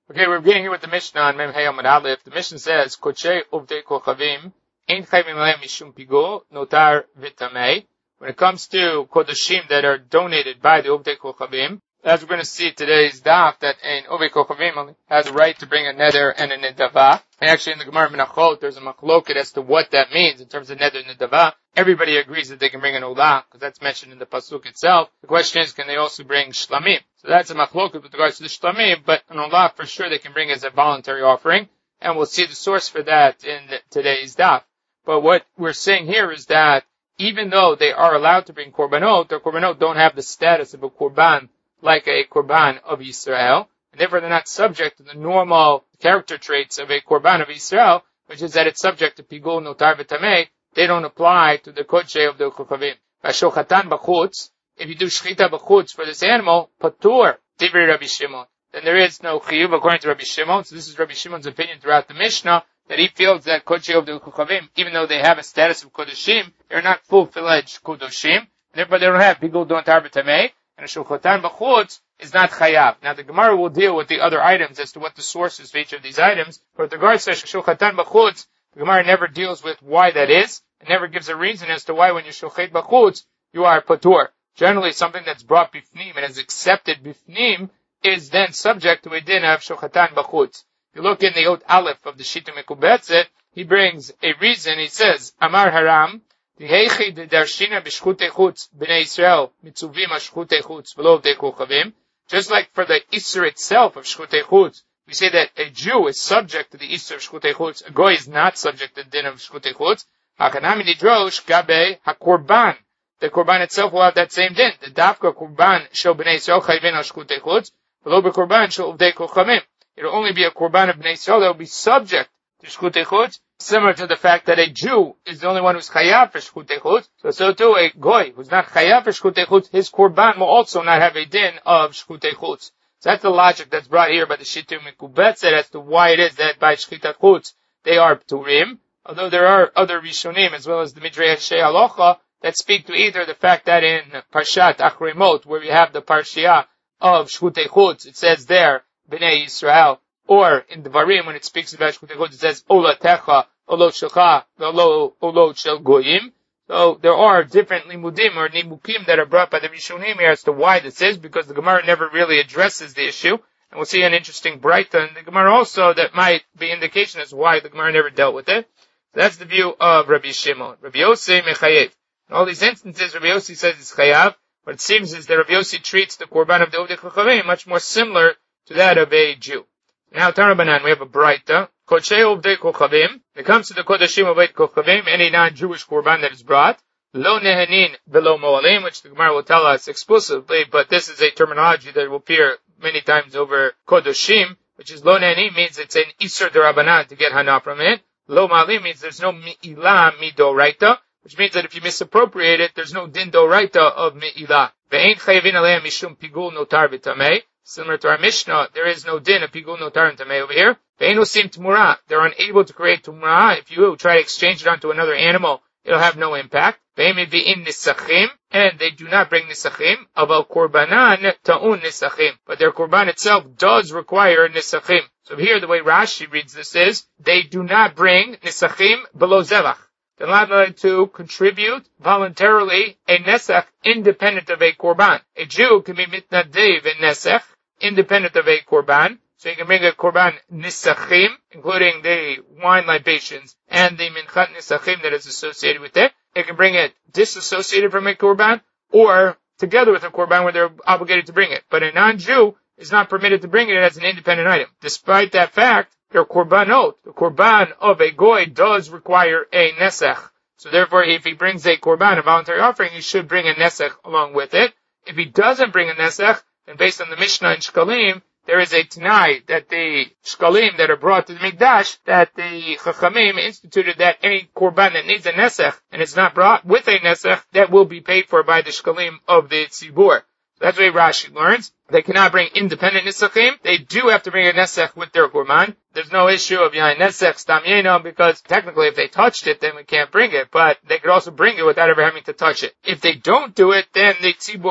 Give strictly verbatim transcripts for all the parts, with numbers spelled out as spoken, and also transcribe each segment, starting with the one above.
Okay, we're beginning here with the Mishnah on Mem Hey Amud Aleph. The Mishnah says, Kodshei Uvdei Kochavim, Ein Chayvim Lehem Mishum Pigul, Notar V'Tamei. When it comes to Kodashim that are donated by the Uvdei Kochavim, as we're going to see today's daf, that an Uvdei Kochavim has a right to bring a neder and a nedava. And actually in the Gemara Menachot, there's a machloket as to what that means in terms of neder and nedava. Everybody agrees that they can bring an olah, because that's mentioned in the pasuk itself. The question is, can they also bring shlamim? So that's a machloket with regards to the shlamim, but an olah for sure they can bring as a voluntary offering, and we'll see the source for that in today's daf. But what we're saying here is that even though they are allowed to bring korbanot, their korbanot don't have the status of a korban like a korban of Yisrael, and therefore they're not subject to the normal character traits of a korban of Yisrael, which is that it's subject to pigul, notar, v'tamei. They don't apply to the kodshei of the kochavim. Vashochatan b'chutz, if you do shchita b'chutz for this animal, patur, divri Rabbi Shimon, then there is no chiyuv according to Rabbi Shimon. So this is Rabbi Shimon's opinion throughout the Mishnah, that he feels that kodshei of the kochavim, even though they have a status of kodashim, they're not full-fledged kodoshim, therefore they don't have pigul, notar, v'tamei, and a shochatan b'chutz is not chayav. Now the Gemara will deal with the other items as to what the source is for each of these items, but with regards to shochatan b'chutz, the Gemara never deals with why that is. It never gives a reason as to why when you shochet b'chutz, you are patur. Generally, something that's brought bifnim and is accepted bifnim is then subject to a din of shochatan b'chutz. If you look in the Ot Aleph of the Shita Mekubetzet, he brings a reason. He says, Amar Haram, D'heichi d'darshina b'shchutei chutz b'nei Yisrael mitzuvim ha'shchutei chutz v'lo v'dei kochavim. Just like for the Isser itself of shchutei chutz, we say that a Jew is subject to the Isser of shchutei chutz. A Goy is not subject to the din of shchutei chutz. Hakanami nidrosh gabe hakorban. The korban itself will have that same din. The dafka korban shel b'nei Yisrael chayvin al shchutei chutz v'lo b'korban shel uvdei kochavim. It will only be a korban of b'nei Yisrael that will be subject to shchutei chutz, similar to the fact that a Jew is the only one who's chayav for shchutei chutz. So, so too, a goy who's not chayav for shchutei chutz, his korban will also not have a din of shchutei chutz. So that's the logic that's brought here by the Shita Mekubetzet as to why it is that by shchitat chutz they are pturim. Although there are other rishonim as well as the Midrash Halacha that speak to either the fact that in Parshat Achrei Mot, where we have the parshiah of shchutei chutz, it says there b'nei Yisrael, or in the Devarim when it speaks about shchutei chutz, it says olatecha, olot shelcha, olot shel goyim. So there are different limudim or nibukim that are brought by the rishonim here as to why this is, because the Gemara never really addresses the issue. And we'll see an interesting braita in the Gemara also that might be indication as to why the Gemara never dealt with it. So that's the view of Rabbi Shimon. Rabbi Yossi mechayev. In all these instances, Rabbi Yossi says it's chayav. What it seems is that Rabbi Yossi treats the korban of the Uvdei Kochavim much more similar to that of a Jew. Now, Tarabanan, we have a braita. Kodshei Uvdei Kochavim. When it comes to the Kodashim Uvdei Kochavim, any non-Jewish korban that is brought, lo nehanin velo moalim, which the Gemara will tell us exclusively, but this is a terminology that will appear many times over Kodashim, which is lo nehanin means it's an Isser Derabanan to get hana from it. Lo ma'alim means there's no mi'ilah midoraita, which means that if you misappropriate it, there's no din doraita of mi'ilah. Ve'ein chayvin aleim mishum pigul notar v'tamei. Similar to our Mishnah, there is no din of pigul notar v'tamei over here. Ve'ein usim t'mura. They're unable to create t'mura. If you try to exchange it onto another animal, it'll have no impact. Ve'ein mevi'in nisachim. And they do not bring nisachim. Aval korbanan ta'un nisachim. But their korban itself does require nisachim. So here, the way Rashi reads this is, they do not bring nisachim below zevach. They're not allowed to contribute voluntarily a nesach independent of a korban. A Jew can be mitnadev in nesach independent of a korban. So you can bring a korban nisachim, including the wine libations and the minchat nisachim that is associated with it. You can bring it disassociated from a korban or together with a korban where they're obligated to bring it. But a non-Jew is not permitted to bring it as an independent item. Despite that fact, their korbanot, the korban of a goy, does require a nesach. So therefore, if he brings a korban, a voluntary offering, he should bring a nesach along with it. If he doesn't bring a nesach, then based on the Mishnah in Shkalim, there is a t'nai that the Shkalim that are brought to the Mikdash, that the Chachamim instituted that any korban that needs a nesach and is not brought with a nesach, that will be paid for by the Shkalim of the Tzibur. That's the way Rashi learns. They cannot bring independent nisachim. They do have to bring a nesach with their korban. There's no issue of yain nesach stam yeno, because technically if they touched it, then we can't bring it. But they could also bring it without ever having to touch it. If they don't do it, then the tzibur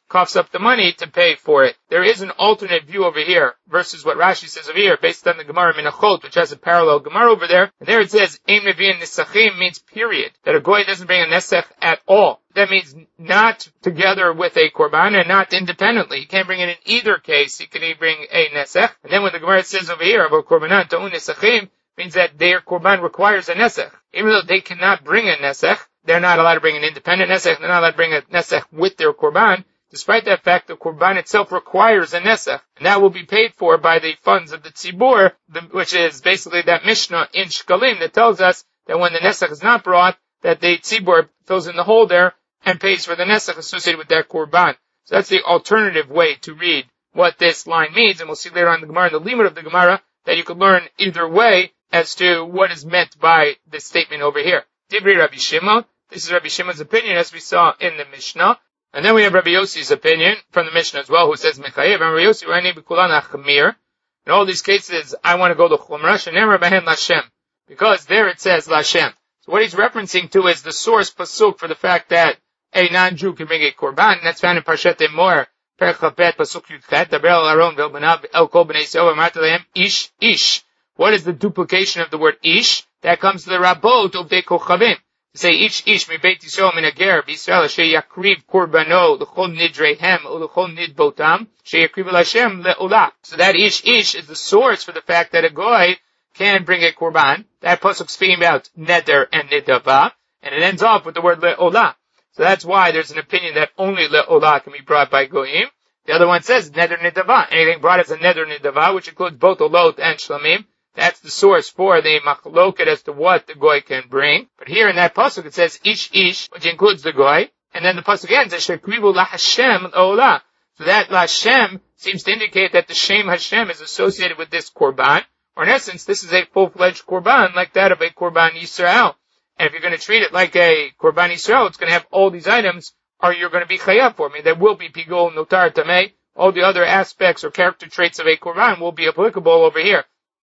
coughs up the money to pay for it. There is an alternate view over here versus what Rashi says over here, based on the Gemara Menachot, which has a parallel Gemara over there. And there it says, Ein Mevi'in Nesachim means period, that a goy doesn't bring a nesach at all. That means not together with a korban and not independently. You can't bring it in either case. You can bring a nesach. And then when the Gemara says over here about korbanat ta'un nesachim, means that their korban requires a nesach. Even though they cannot bring a nesach, they're not allowed to bring an independent nesach. They're not allowed to bring a nesach with their korban. Despite that fact, the korban itself requires a nesach, and that will be paid for by the funds of the tzibur, which is basically that Mishnah in Shkalim that tells us that when the nesach is not brought, that the tzibur fills in the hole there and pays for the nesach associated with that korban. So that's the alternative way to read what this line means, and we'll see later on in the Gemara, in the limud of the Gemara, that you could learn either way as to what is meant by this statement over here. Dibri Rabbi Shimon. This is Rabbi Shimon's opinion, as we saw in the Mishnah. And then we have Rabbi Yossi's opinion from the Mishnah as well, who says Mechayev. And Rabbi Yossi, Rani B'kulan Achmir. In all these cases, I want to go to Chumrah, Shenemar Behen Lashem. Because there it says Lashem. So what he's referencing to is the source pasuk for the fact that a non-Jew can bring a korban. And that's found in Parshat Emor, Perek Chapet, pasuk Yudchet, Daber el Aron vel Banav el Kol Bnei Yisrael, Amarta Lehem Ish Ish. What is the duplication of the word Ish? That comes to the Rabot of Dei Kochavim. To say Ish Ish mi Beit Yisrael min Ager b'Yisrael asher yakriv korbano l'chol nidreihem or l'chol nidbotam sheyakriv l'Hashem le'olah. So that Ish Ish is the source for the fact that a goy can bring a korban. That pasuk speaking about neder and nidava, and it ends off with the word le'olah. So that's why there's an opinion that only le'olah can be brought by goyim. The other one says neder nidava. Anything brought as a neder nidava, which includes both olot and shlamim. That's the source for the machloket as to what the goy can bring. But here in that pasuk it says ish ish, which includes the goy, and then the pasuk ends as shekrivu laHashem olah. So that laHashem seems to indicate that the Shem Hashem is associated with this korban, or in essence, this is a full-fledged korban like that of a korban Yisrael. And if you're going to treat it like a korban Yisrael, it's going to have all these items, or you're going to be chayav for me. There will be pigol, notar, tameh. All the other aspects or character traits of a korban will be applicable over here.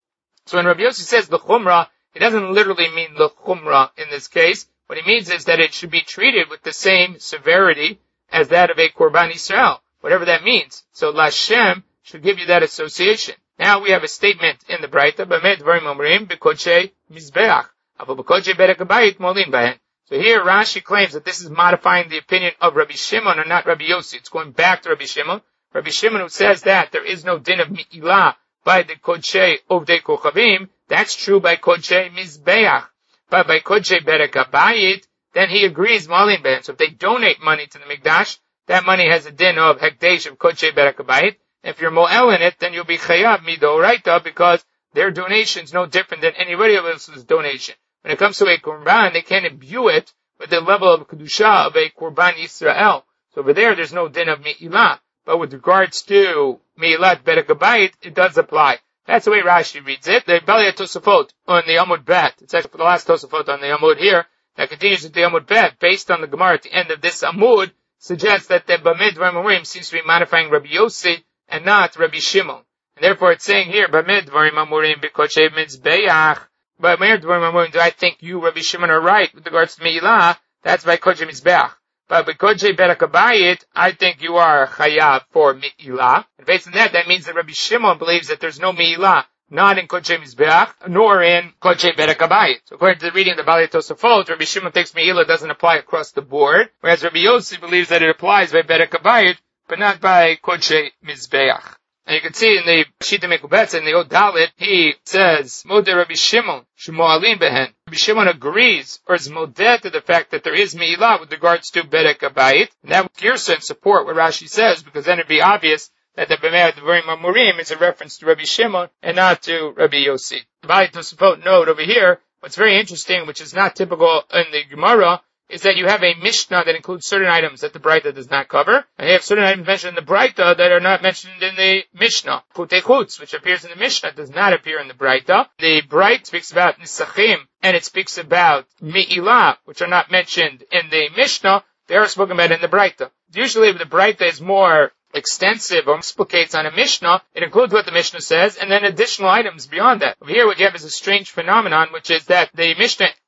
So when Rabbi Yossi says the chumrah, he doesn't literally mean the chumrah in this case. What he means is that it should be treated with the same severity as that of a korban Yisrael, whatever that means. So Lashem should give you that association. Now we have a statement in the Braita, B'med Dvarim Omrim B'Kodshei Mizbeach, Avo B'Kodshei Berek Habayit Molin Bahen. So here Rashi claims that this is modifying the opinion of Rabbi Shimon and not Rabbi Yossi. It's going back to Rabbi Shimon. Rabbi Shimon who says that there is no din of Mi'ilah by the Kodshei Ovdei Kochavim. That's true by Kodshei Mizbeach. But by Kodshei Berek Habayit, then he agrees Molin Bahen. So if they donate money to the Mikdash, that money has a din of Hekdesh of Kodshei Berek Habayit. If you're mo'el in it, then you'll be chayav midoraita because their donation is no different than anybody else's donation. When it comes to a korban, they can't imbue it with the level of kedusha of a korban Yisrael. So over there, there's no din of me'ilah. But with regards to me'ilat berek habayit, it does apply. That's the way Rashi reads it. The Balei Tosafot on the Amud Bet. It's actually the last Tosafot on the Amud here. That continues with the Amud Bet. Based on the Gemara at the end of this Amud, suggests that the B'med Dvarim Omrim seems to be modifying Rabbi Yossi and not Rabbi Shimon. And therefore it's saying here, B'med Dvarim Amurim B'Kodshei Mizbeach. B'med Dvarim Amurim, do I think you, Rabbi Shimon, are right with regards to Me'ilah? That's by Kodshei Mizbeach. But by Kodshei Berek Habayit, I think you are chayav for Me'ilah. And based on that, that means that Rabbi Shimon believes that there's no Me'ilah, not in Kodshei Mizbeach, nor in Kodshei Berek Habayit. So according to the reading of the Balei Tosafot, Rabbi Shimon thinks Me'ilah doesn't apply across the board, whereas Rabbi Yossi believes that it applies by Berek Habayit, but not by Kodshei Mizbeach. And you can see in the Shita Mekubetz, in the Odalit, he says, Modeh Rabbi Shimon, Shemo'alin Behen. Rabbi Shimon agrees, or is modeh to the fact that there is Me'ilah with regards to Berek Habayit. And that would Gerson support what Rashi says, because then it'd be obvious that the B'med Dvarim Amurim is a reference to Rabbi Shimon and not to Rabbi Yossi. By Tosafot note over here, what's very interesting, which is not typical in the Gemara, is that you have a Mishnah that includes certain items that the Braita does not cover, and you have certain items mentioned in the Braita that are not mentioned in the Mishnah. Putei Chutz, which appears in the Mishnah, does not appear in the Braita. The Braita speaks about Nisachim, and it speaks about Me'ilah, which are not mentioned in the Mishnah. They are spoken about in the Braita. Usually, if the Braita is more extensive or explicates on a Mishnah, it includes what the Mishnah says, and then additional items beyond that. Over here, what you have is a strange phenomenon, which is that the Mishnah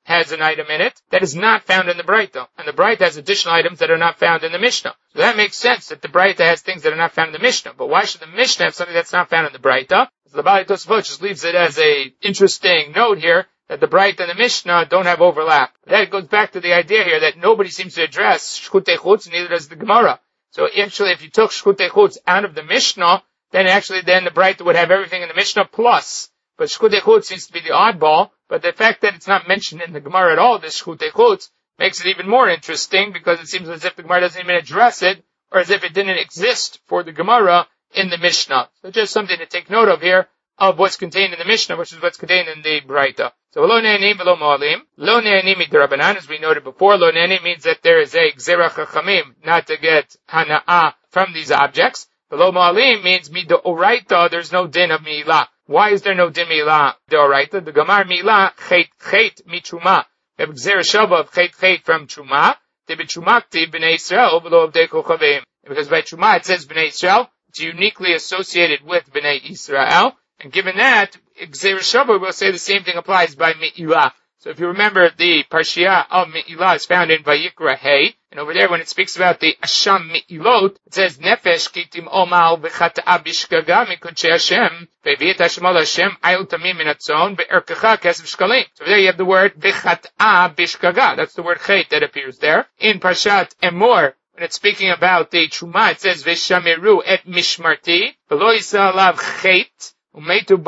has an item in it that is not found in the Braita. And the Braita has additional items that are not found in the Mishnah. So that makes sense that the Braita has things that are not found in the Mishnah. But why should the Mishnah have something that's not found in the Braita? So the Baalei Tosafot just leaves it as a interesting note here that the Braita and the Mishnah don't have overlap. That goes back to the idea here that nobody seems to address Shchutei Chutz, neither does the Gemara. So actually, if you took Shchutei Chutz out of the Mishnah, then actually then the Braita would have everything in the Mishnah plus. But Shchutei Chutz seems to be the oddball, but the fact that it's not mentioned in the Gemara at all, this Shchutei Chutz, makes it even more interesting because it seems as if the Gemara doesn't even address it, or as if it didn't exist for the Gemara in the Mishnah. So just something to take note of here, of what's contained in the Mishnah versus what's contained in the Braita. So, lo ne'anim v'lo mo'alim. Lo ne'anim midrabanan, as we noted before, lo ne'anim means that there is a gzera chachamim, not to get hana'ah from these objects. V'lo mo'alim means midoraita, there's no din of mi'ilah. Why is there no din mi'ilah deoraita? The Gemar mi'ilah, chet chet mitruma. We have gzera shava of chet chet from truma. De b'trumakti b'nei Yisrael, v'lo avdei kochavim. Because by truma it says b'nei Yisrael, it's uniquely associated with b'nei Yisrael. And given that, Gzeir Shava will say the same thing applies by Me'ilah. So if you remember, the Parshiah of Me'ilah is found in Vayikra Hey. And over there, when it speaks about the Asham Me'ilot, it says, Nefesh kitim omal v'chata'a bishkaga mikudshei Hashem ve'viet Hashem al Hashem ayil tamim min hatzon ve'erkecha kesef shkalim. So there you have the word v'chata'a bishkaga. That's the word chet that appears there. In Parshat Emor, when it's speaking about the Truma, it says, V'shameru et mishmarti v'lo yisa alav chet. So you see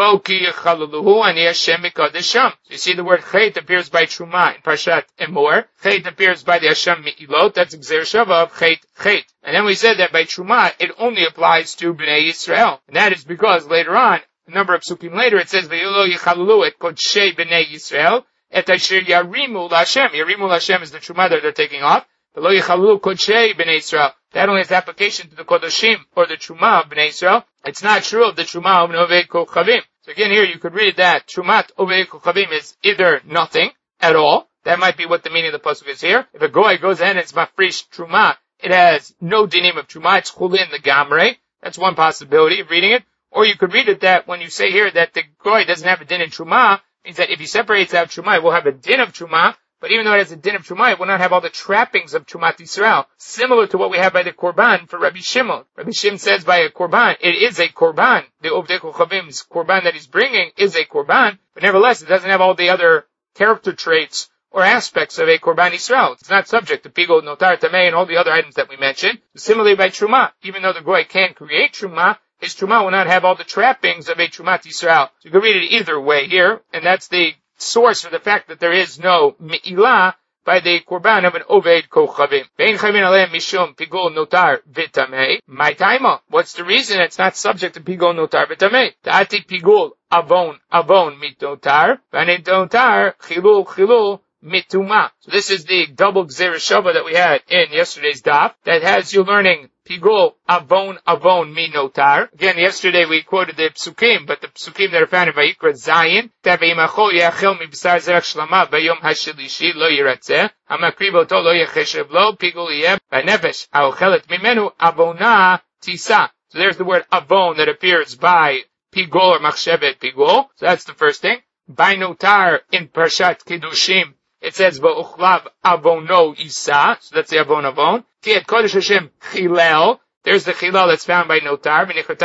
the word chet appears by Truma in Parshat Emor. Chet appears by the Hashem Me'ilot. That's Gzeir Shava of chet chet. And then we said that by Truma it only applies to Bnei Yisrael. And that is because later on, a number of psukim later, it says V'yolo yichalulo et kodshei Bnei Yisrael et asher yarimu l'Hashem. Yarimu l'Hashem is the Truma that they're taking off. V'lo yichalulo kodshei Bnei Yisrael. That only has application to the Kodoshim or the Truma of Bnei Yisrael. It's not true of the Truma of Ovei Kochavim. So again here you could read that Trumat Ovei Kochavim is either nothing at all. That might be what the meaning of the pasuk is here. If a goy goes in and it's mafrish Truma, it has no dinim of Truma. It's chulin the gamre. That's one possibility of reading it. Or you could read it that when you say here that the goy doesn't have a din in Truma, means that if he separates out Truma, it will have a din of Truma. But even though it has a din of Truma, it will not have all the trappings of Trumat Yisrael, similar to what we have by the Korban for Rabbi Shimon. Rabbi Shimon says by a Korban, it is a Korban. The Ovdei Kochavim's Korban that he's bringing is a Korban, but nevertheless, it doesn't have all the other character traits or aspects of a Korban Yisrael. It's not subject to Pigol, Notar, Tamei, and all the other items that we mentioned. Similarly by Truma, even though the Goy can create Truma, his Truma will not have all the trappings of a Trumat Yisrael. So you can read it either way here, and that's the source for the fact that there is no Me'ilah by the Korban of an Oved Kochavim. Ve'in chaymin aleim mishum pigol notar v'tamei. My taima. What's the reason it's not subject to pigol notar v'tamei? Ta'ati pigol avon avon mit notar. V'anit notar chilul chilul mituma. So this is the double Gzeir Shava that we had in yesterday's daf that has you learning Pigol avon avon mi notar. Again, yesterday we quoted the psukim, but the psukim that are found in Vayikra Zayin, Taveimachol yachel mi b'sar zerach shlama bayom hashilishi lo yiratzeh, hamakribo to lo yecheshev lo, pigol yeh b'nefesh haochelet mimenu avona tisa. So there's the word avon that appears by pigol or machshevet pigol. So that's the first thing. By notar in Parshat Kedushim, it says v'uchlav avono isa. So that's the avon avon. Tiet Kodesh Hashem Chilel. There's the Chilel that's found by Notar.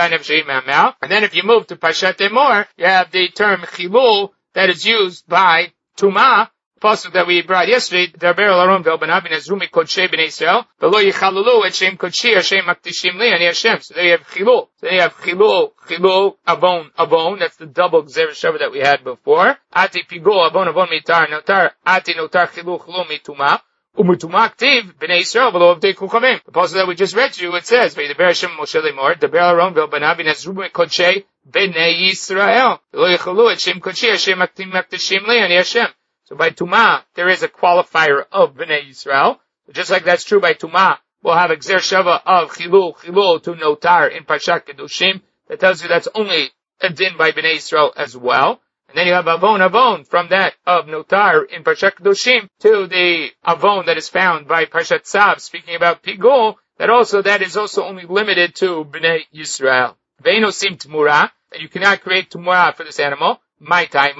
And then if you move to Parshat Emor, you have the term Chilul that is used by Tuma, pasuk that we brought yesterday. Daber el Aron ve'el banav v'nezru mikodshei b'nei Yisrael v'lo yichalulu et shem kodshi Hashem maktishim li ani Hashem. So there you have Chilul. So there you have Chilul, Chilul, Avon, Avon. That's the double Gzeir Shava that we had before. Ati pigol Avon Avon mitar Notar. Ati Notar Chilul Chilul mituma. Umutumaktiv b'nei Yisrael v'lo avdei kochavim. The passage that we just read to you, it says, "V'yidaber Hashem Moshe lemor, daber Aaron ve'elbanav v'nezru kodshei b'nei Yisrael v'lo yichalu et shem kodshi Hashem maktishim li ani Hashem." So by Tuma, there is a qualifier of b'nei Yisrael. Just like that's true by Tuma, we'll have a Gzeir Shava of Chilul, Chilul to Notar in Parshat Kedushim. That tells you that's only a din by b'nei Yisrael as well. And then you have Avon Avon from that of Notar in Parshat Kedushim to the Avon that is found by Parshat Tzav, speaking about Pigol, that also, that is also only limited to Bnei Yisrael. Ve'eno sim Tmura, that you cannot create Tmura for this animal, my taimo,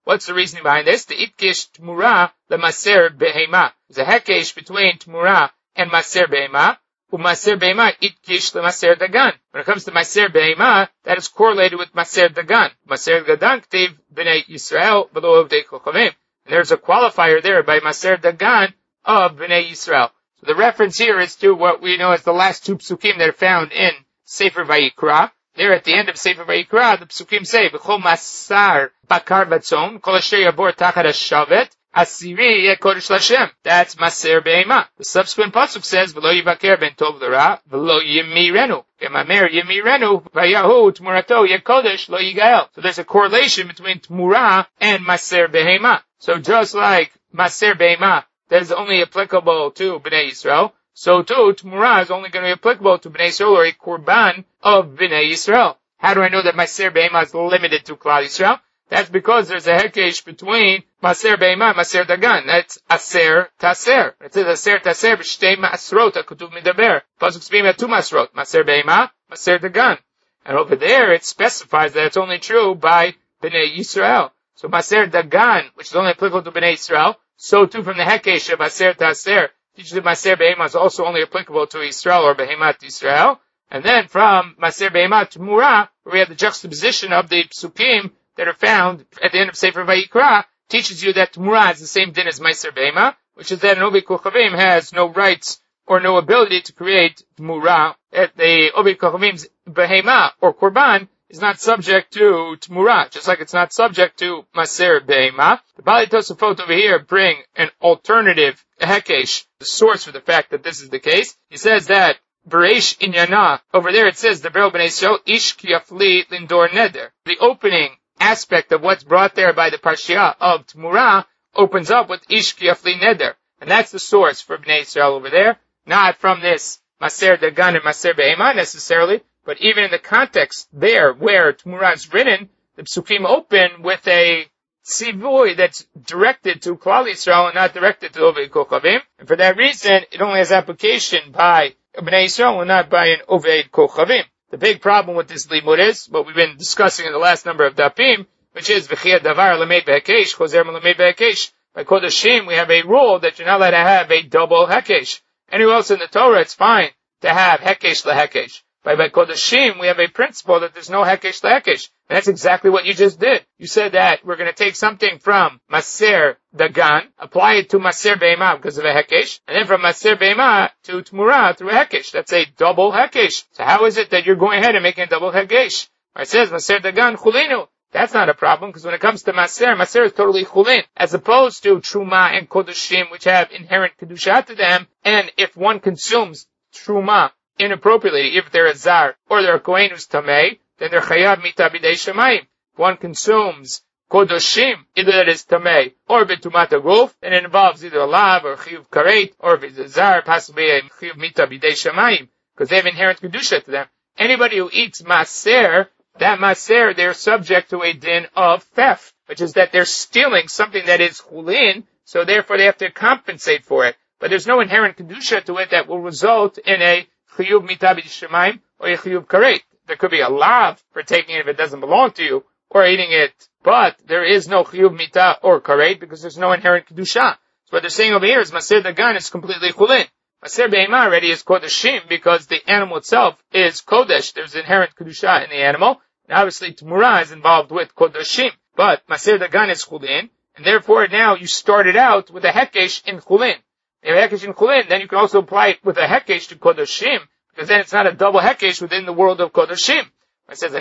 What's the reasoning behind this? The itkish tmura lemaser behema. There's a hekesh between tmura and maser behema. Umaser behema itkish lemaser dagan. When it comes to maser behema, that is correlated with maser dagan. Maser dagan k'tiv b'nei Yisrael v'lo ovdei kochavim. And there's a qualifier there by maser dagan of b'nei Yisrael. So the reference here is to what we know as the last two psukim that are found in Sefer Vayikra. There at the end of Sefer Vayikra, the psukim say, V'chol masar bakar batzon, kol asher yabor tachar hashavet, asiri yeh kodesh l'Hashem. That's maser be'ema. The subsequent pasuk says, V'lo yivaker ben tov l'ra, v'lo yimirenu. V'mamer yimirenu, v'yahu tmurato yeh kodesh lo yigael. So there's a correlation between tmura and maser be'ema. So just like maser be'ema, that is only applicable to Bnei Yisrael, so too, Tmura is only going to be applicable to Bnei Yisrael or a Korban of Bnei Yisrael. How do I know that Maser Be'ema is limited to Klal Yisrael? That's because there's a hekesh between Maser Be'ema and Maser Dagan. That's Aser Taser. It says Aser Taser b'shtei Masrot HaKutuv Midaber. Pasuk speaking about two Masrot, Maser Be'ema, Maser Dagan. And over there it specifies that it's only true by Bnei Yisrael. So Maser Dagan, which is only applicable to Bnei Yisrael, so too from the hekesh of Aser Taser, teaches that Maser Behema is also only applicable to Israel or Behemat Israel. And then from Maser Behema to Mura, where we have the juxtaposition of the psukim that are found at the end of Sefer Vayikra, teaches you that Mura is the same din as Maser Behema, which is that an Ovid Kochavim has no rights or no ability to create Mura. That the Ovid Kochavim's Behema or Korban is not subject to Tmura, just like it's not subject to Maser Behema. The Bali Tosafot over here bring an alternative hekesh, the source for the fact that this is the case. He says that Bereish Inyana, over there it says, the B'rel B'nei Yisrael, Ish Kiyafli Lindor Neder. The opening aspect of what's brought there by the Parshiah of Tmura opens up with Ish Kiyafli Neder. And that's the source for B'nei Yisrael over there, not from this Maser Dagan and Maser Behema necessarily, but even in the context there where Tmura is written, the psukim open with a tzivoy that's directed to Klal Yisrael and not directed to Oved Kochavim. And for that reason, it only has application by Bnei Yisrael and not by an Oved Kochavim. The big problem with this limud is what we've been discussing in the last number of dapim, which is V'chiyat davar lamed be'hakesh, chozer lamed be'hakesh. By Kodashim, we have a rule that you're not allowed to have a double hekesh. Anywhere else in the Torah, it's fine to have hekesh lehekesh. By by Kodashim, we have a principle that there's no hekesh lehekesh. And that's exactly what you just did. You said that we're going to take something from Maser Dagan, apply it to Maser Behema because of a hekesh, and then from Maser Behema to Tmura through a hekesh. That's a double hekesh. So how is it that you're going ahead and making a double hekesh? It says Maser Dagan Chulinu. That's not a problem, because when it comes to Maser, Maser is totally Chulin, as opposed to Truma and Kodashim, which have inherent Kedusha to them, and if one consumes Truma inappropriately, if they're a Zar, or they're a Kohen who's Tameh, then they're Chayav Mita B'dei Shemayim. If one consumes Kodashim, either that is Tameh, or B'tumat HaGuf, then it involves either a Lav, or Chiyuv Karet, or if it's a Zar, possibly a Chiyuv Mita B'dei Shemayim, because they have inherent Kedusha to them. Anybody who eats Maser, that Maser, they're subject to a din of theft, which is that they're stealing something that is Chulin, so therefore they have to compensate for it. But there's no inherent Kedusha to it that will result in a Chiyuv Mita B'dei Shemayim, or a Chiyuv Karet. There could be a lav for taking it if it doesn't belong to you, or eating it, but there is no chiyuv mita or karet because there's no inherent kedusha. So what they're saying over here is Maser Dagan is completely chulin. Maser Behema already is kodashim because the animal itself is kodesh. There's inherent kedusha in the animal, and obviously Tmura is involved with kodashim. But Maser Dagan is chulin, and therefore now you started out with a hekesh in chulin. If you have a hekesh in chulin, then you can also apply it with a hekesh to kodashim, because then it's not a double hekesh within the world of Kodashim. It says,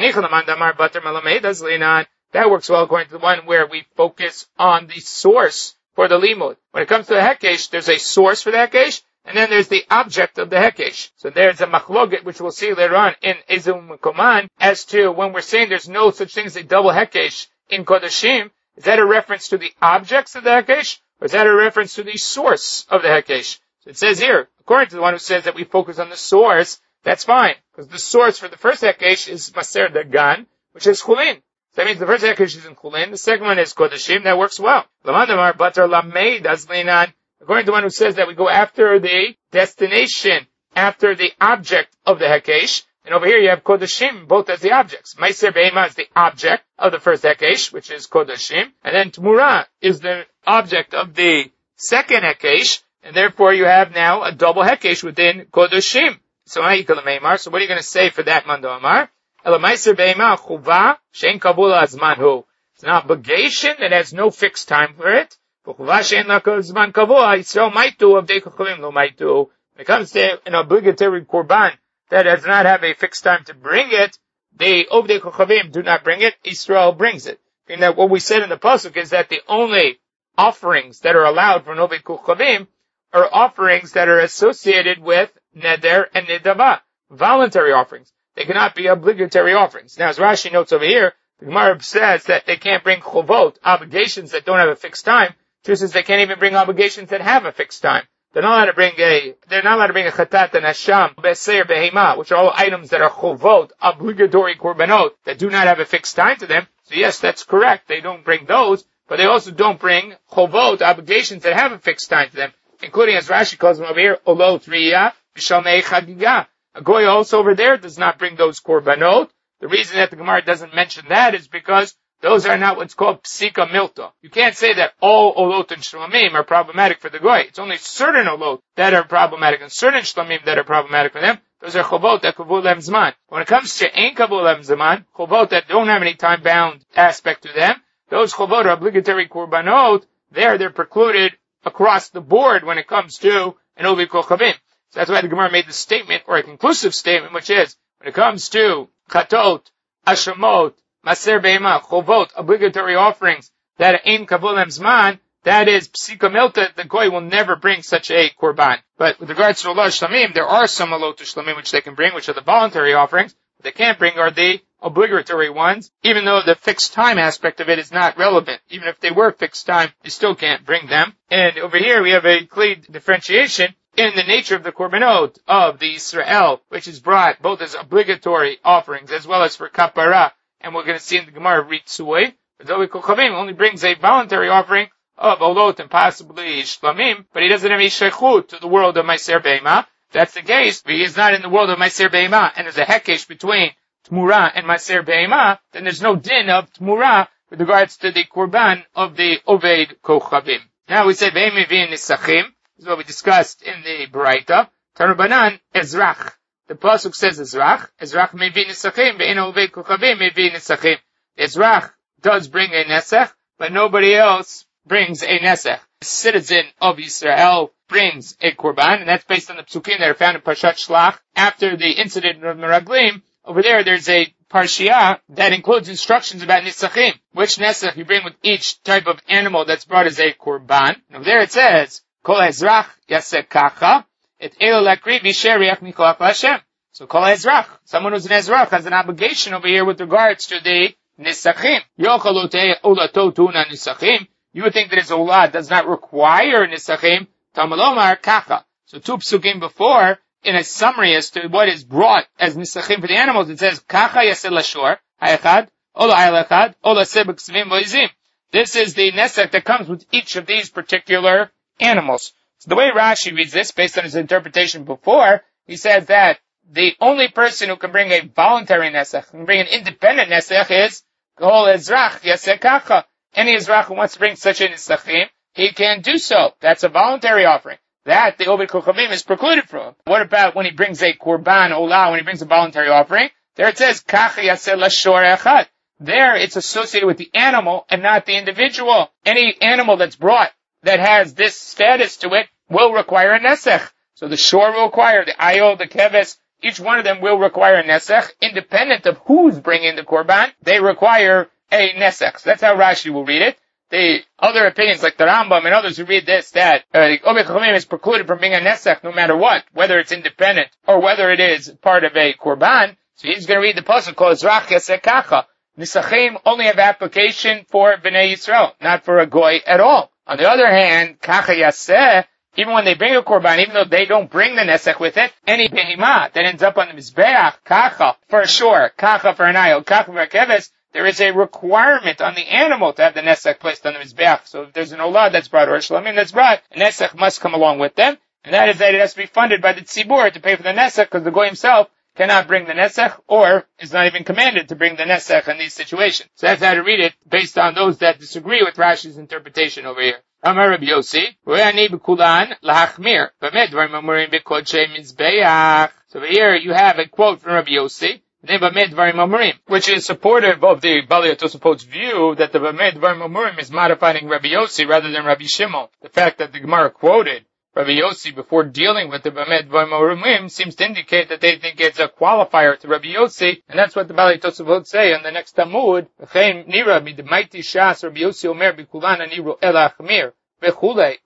that works well according to the one where we focus on the source for the limud. When it comes to the hekesh, there's a source for the hekesh, and then there's the object of the hekesh. So there's a machloget, which we'll see later on in Ezum Koman, as to when we're saying there's no such thing as a double hekesh in Kodashim, is that a reference to the objects of the hekesh, or is that a reference to the source of the hekesh? So it says here, according to the one who says that we focus on the source, that's fine, because the source for the first hekesh is Maser Dagan, which is Chulin. So that means the first hekesh is in Chulin, the second one is Kodashim, that works well. Lamandamar Batar Lameid Azlinan, according to the one who says that we go after the destination, after the object of the hekesh, And over here you have Kodashim, both as the objects. Meiser Behema is the object of the first Hekesh, which is Kodashim. And then Tmura is the object of the second Hekesh. And therefore you have now a double Hekesh within Kodashim. So so what are you going to say for that Mando Amar? Meiser Behema Chuva Shein Kabula Azmanhu. It's an obligation that has no fixed time for it. When it comes to an obligatory korban that does not have a fixed time to bring it, the Ovdei Kochavim do not bring it, Israel brings it. And that what we said in the pasuk is that the only offerings that are allowed for an Ovdei Kochavim are offerings that are associated with Neder and Nidava, voluntary offerings. They cannot be obligatory offerings. Now, as Rashi notes over here, the Gemara says that they can't bring chovot, obligations that don't have a fixed time. True says they can't even bring obligations that have a fixed time. They're not allowed to bring a, they're not allowed to bring a chatat and hasham, beseir behema, which are all items that are chovot, obligatory korbanot, that do not have a fixed time to them. So yes, that's correct. They don't bring those, but they also don't bring chovot, obligations that have a fixed time to them, including, as Rashi calls them over here, olot riyah, b'shalmei chagiga. A goy also over there does not bring those korbanot. The reason that the Gemara doesn't mention that is because those are not what's called psika milta. You can't say that all olot and shlamim are problematic for the goy. It's only certain olot that are problematic and certain shlamim that are problematic for them. Those are chovot that kavul lem zman. When it comes to ein kavul lem zman, chovot that don't have any time-bound aspect to them, those chovot are obligatory korbanot. There, they're precluded across the board when it comes to an ovi kochavim. So that's why the Gemara made the statement, or a conclusive statement, which is, when it comes to chatot, ashamot, maser behema, chovot, obligatory offerings that are in kavul zman, that is psika milta, the goy will never bring such a korban. But with regards to olot shlamim, there are some olot shlamim which they can bring, which are the voluntary offerings. What they can't bring are the obligatory ones, even though the fixed time aspect of it is not relevant. Even if they were fixed time, you still can't bring them. And over here we have a clear differentiation in the nature of the korbanot of the Yisrael, which is brought both as obligatory offerings as well as for kapara. And we're going to see in the Gemara Ritzui, but Ovi Kochavim only brings a voluntary offering of olot and possibly shlamim, but he doesn't have any sheikhut to the world of Meiser Behema. If that's the case, if he is not in the world of Meiser Behema, and there's a hekesh between Tmura and Meiser Behema, then there's no din of Tmura with regards to the korban of the Oved Kochavim. Now we say Ve'im Mivin Nisachim. This is what we discussed in the Baraita. Tanabanan, Ezrach. The pasuk says Ezrach. Ezrach Mivin Nisachim, Ve'in Oved Kochavim Mivin Nisachim. Ezrach does bring a nesach, but nobody else brings a nesach. A citizen of Israel brings a korban, and that's based on the psukim that are found in Parshat Shlach. After the incident of Meraglim, over there there's a Parshiah that includes instructions about nisachim, which nesach you bring with each type of animal that's brought as a korban. And over there it says, Kol Ezrach Yaseh Kacha, Et Elo Lakri V'Sheriach Michlach L'Hashem. So Kol Ezrach, someone who's an Ezrach has an obligation over here with regards to the nisachim. Yochalote Olato Tuna Nisachim. You would think that his olah does not require nisachim. Tamalomar Kacha. So two psukim before, in a summary as to what is brought as nisachim for the animals, it says, Kacha Yaseh Lashor, Hayachad, Ola Hayachad, Ola Sebek Svim Voizim. This is the nesach that comes with each of these particular animals. So the way Rashi reads this, based on his interpretation before, he says that the only person who can bring a voluntary nesach, can bring an independent nesach, is Kol Ezrach Yaseh Kacha. Any Ezrach who wants to bring such a nesachim, he can do so. That's a voluntary offering. That, the Oved Kochavim, is precluded from him. What about when he brings a korban olah, when he brings a voluntary offering? There it says, Kacha Yaseh Lashor Echad. There, it's associated with the animal and not the individual. Any animal that's brought that has this status to it will require a nesach. So the shor will require, the ayol, the keves, each one of them will require a nesach, independent of who's bringing the korban. They require a nesach. So that's how Rashi will read it. The other opinions, like the Rambam and others who read this, that uh, the Oved Kochavim is precluded from being a nesach no matter what, whether it's independent or whether it is part of a korban. So he's going to read the pasuk called Ezrach Yaseh Kacha. Nisachim only have application for Bnei Yisrael, not for a goy at all. On the other hand, Kacha Yaseh, even when they bring a korban, even though they don't bring the nesach with it, any behemah that ends up on the mizbeach, Kacha, for sure, Kacha for an ayol, Kacha for a keves, there is a requirement on the animal to have the nesach placed on the mizbeach. So if there's an olah that's brought, or a shlamim that's brought, a nesach must come along with them, and that is that it has to be funded by the tzibur to pay for the nesach, because the goy himself cannot bring the nesech, or is not even commanded to bring the nesech in these situations. So that's how to read it based on those that disagree with Rashi's interpretation over here. Amar Rabbi Yossi, Ro'ani b'kulan lahachmir, v'med dvarim amurim b'kodshei mizbeach. So over here you have a quote from Rabbi Yossi, which is supportive of the Balei Tosafot's view that the Vamed Dvarim Amurim is modifying Rabbi Yossi rather than Rabbi Shimon. The fact that the Gemara quoted Rabbi Yossi before dealing with the Vamed Dvarim Amurim seems to indicate that they think it's a qualifier to Rabbi Yossi, and that's what the Balei Tosafot say on the next Talmud. Nira midmaiti shas Rabbi Yossi omer bikulan aniru elachmir. And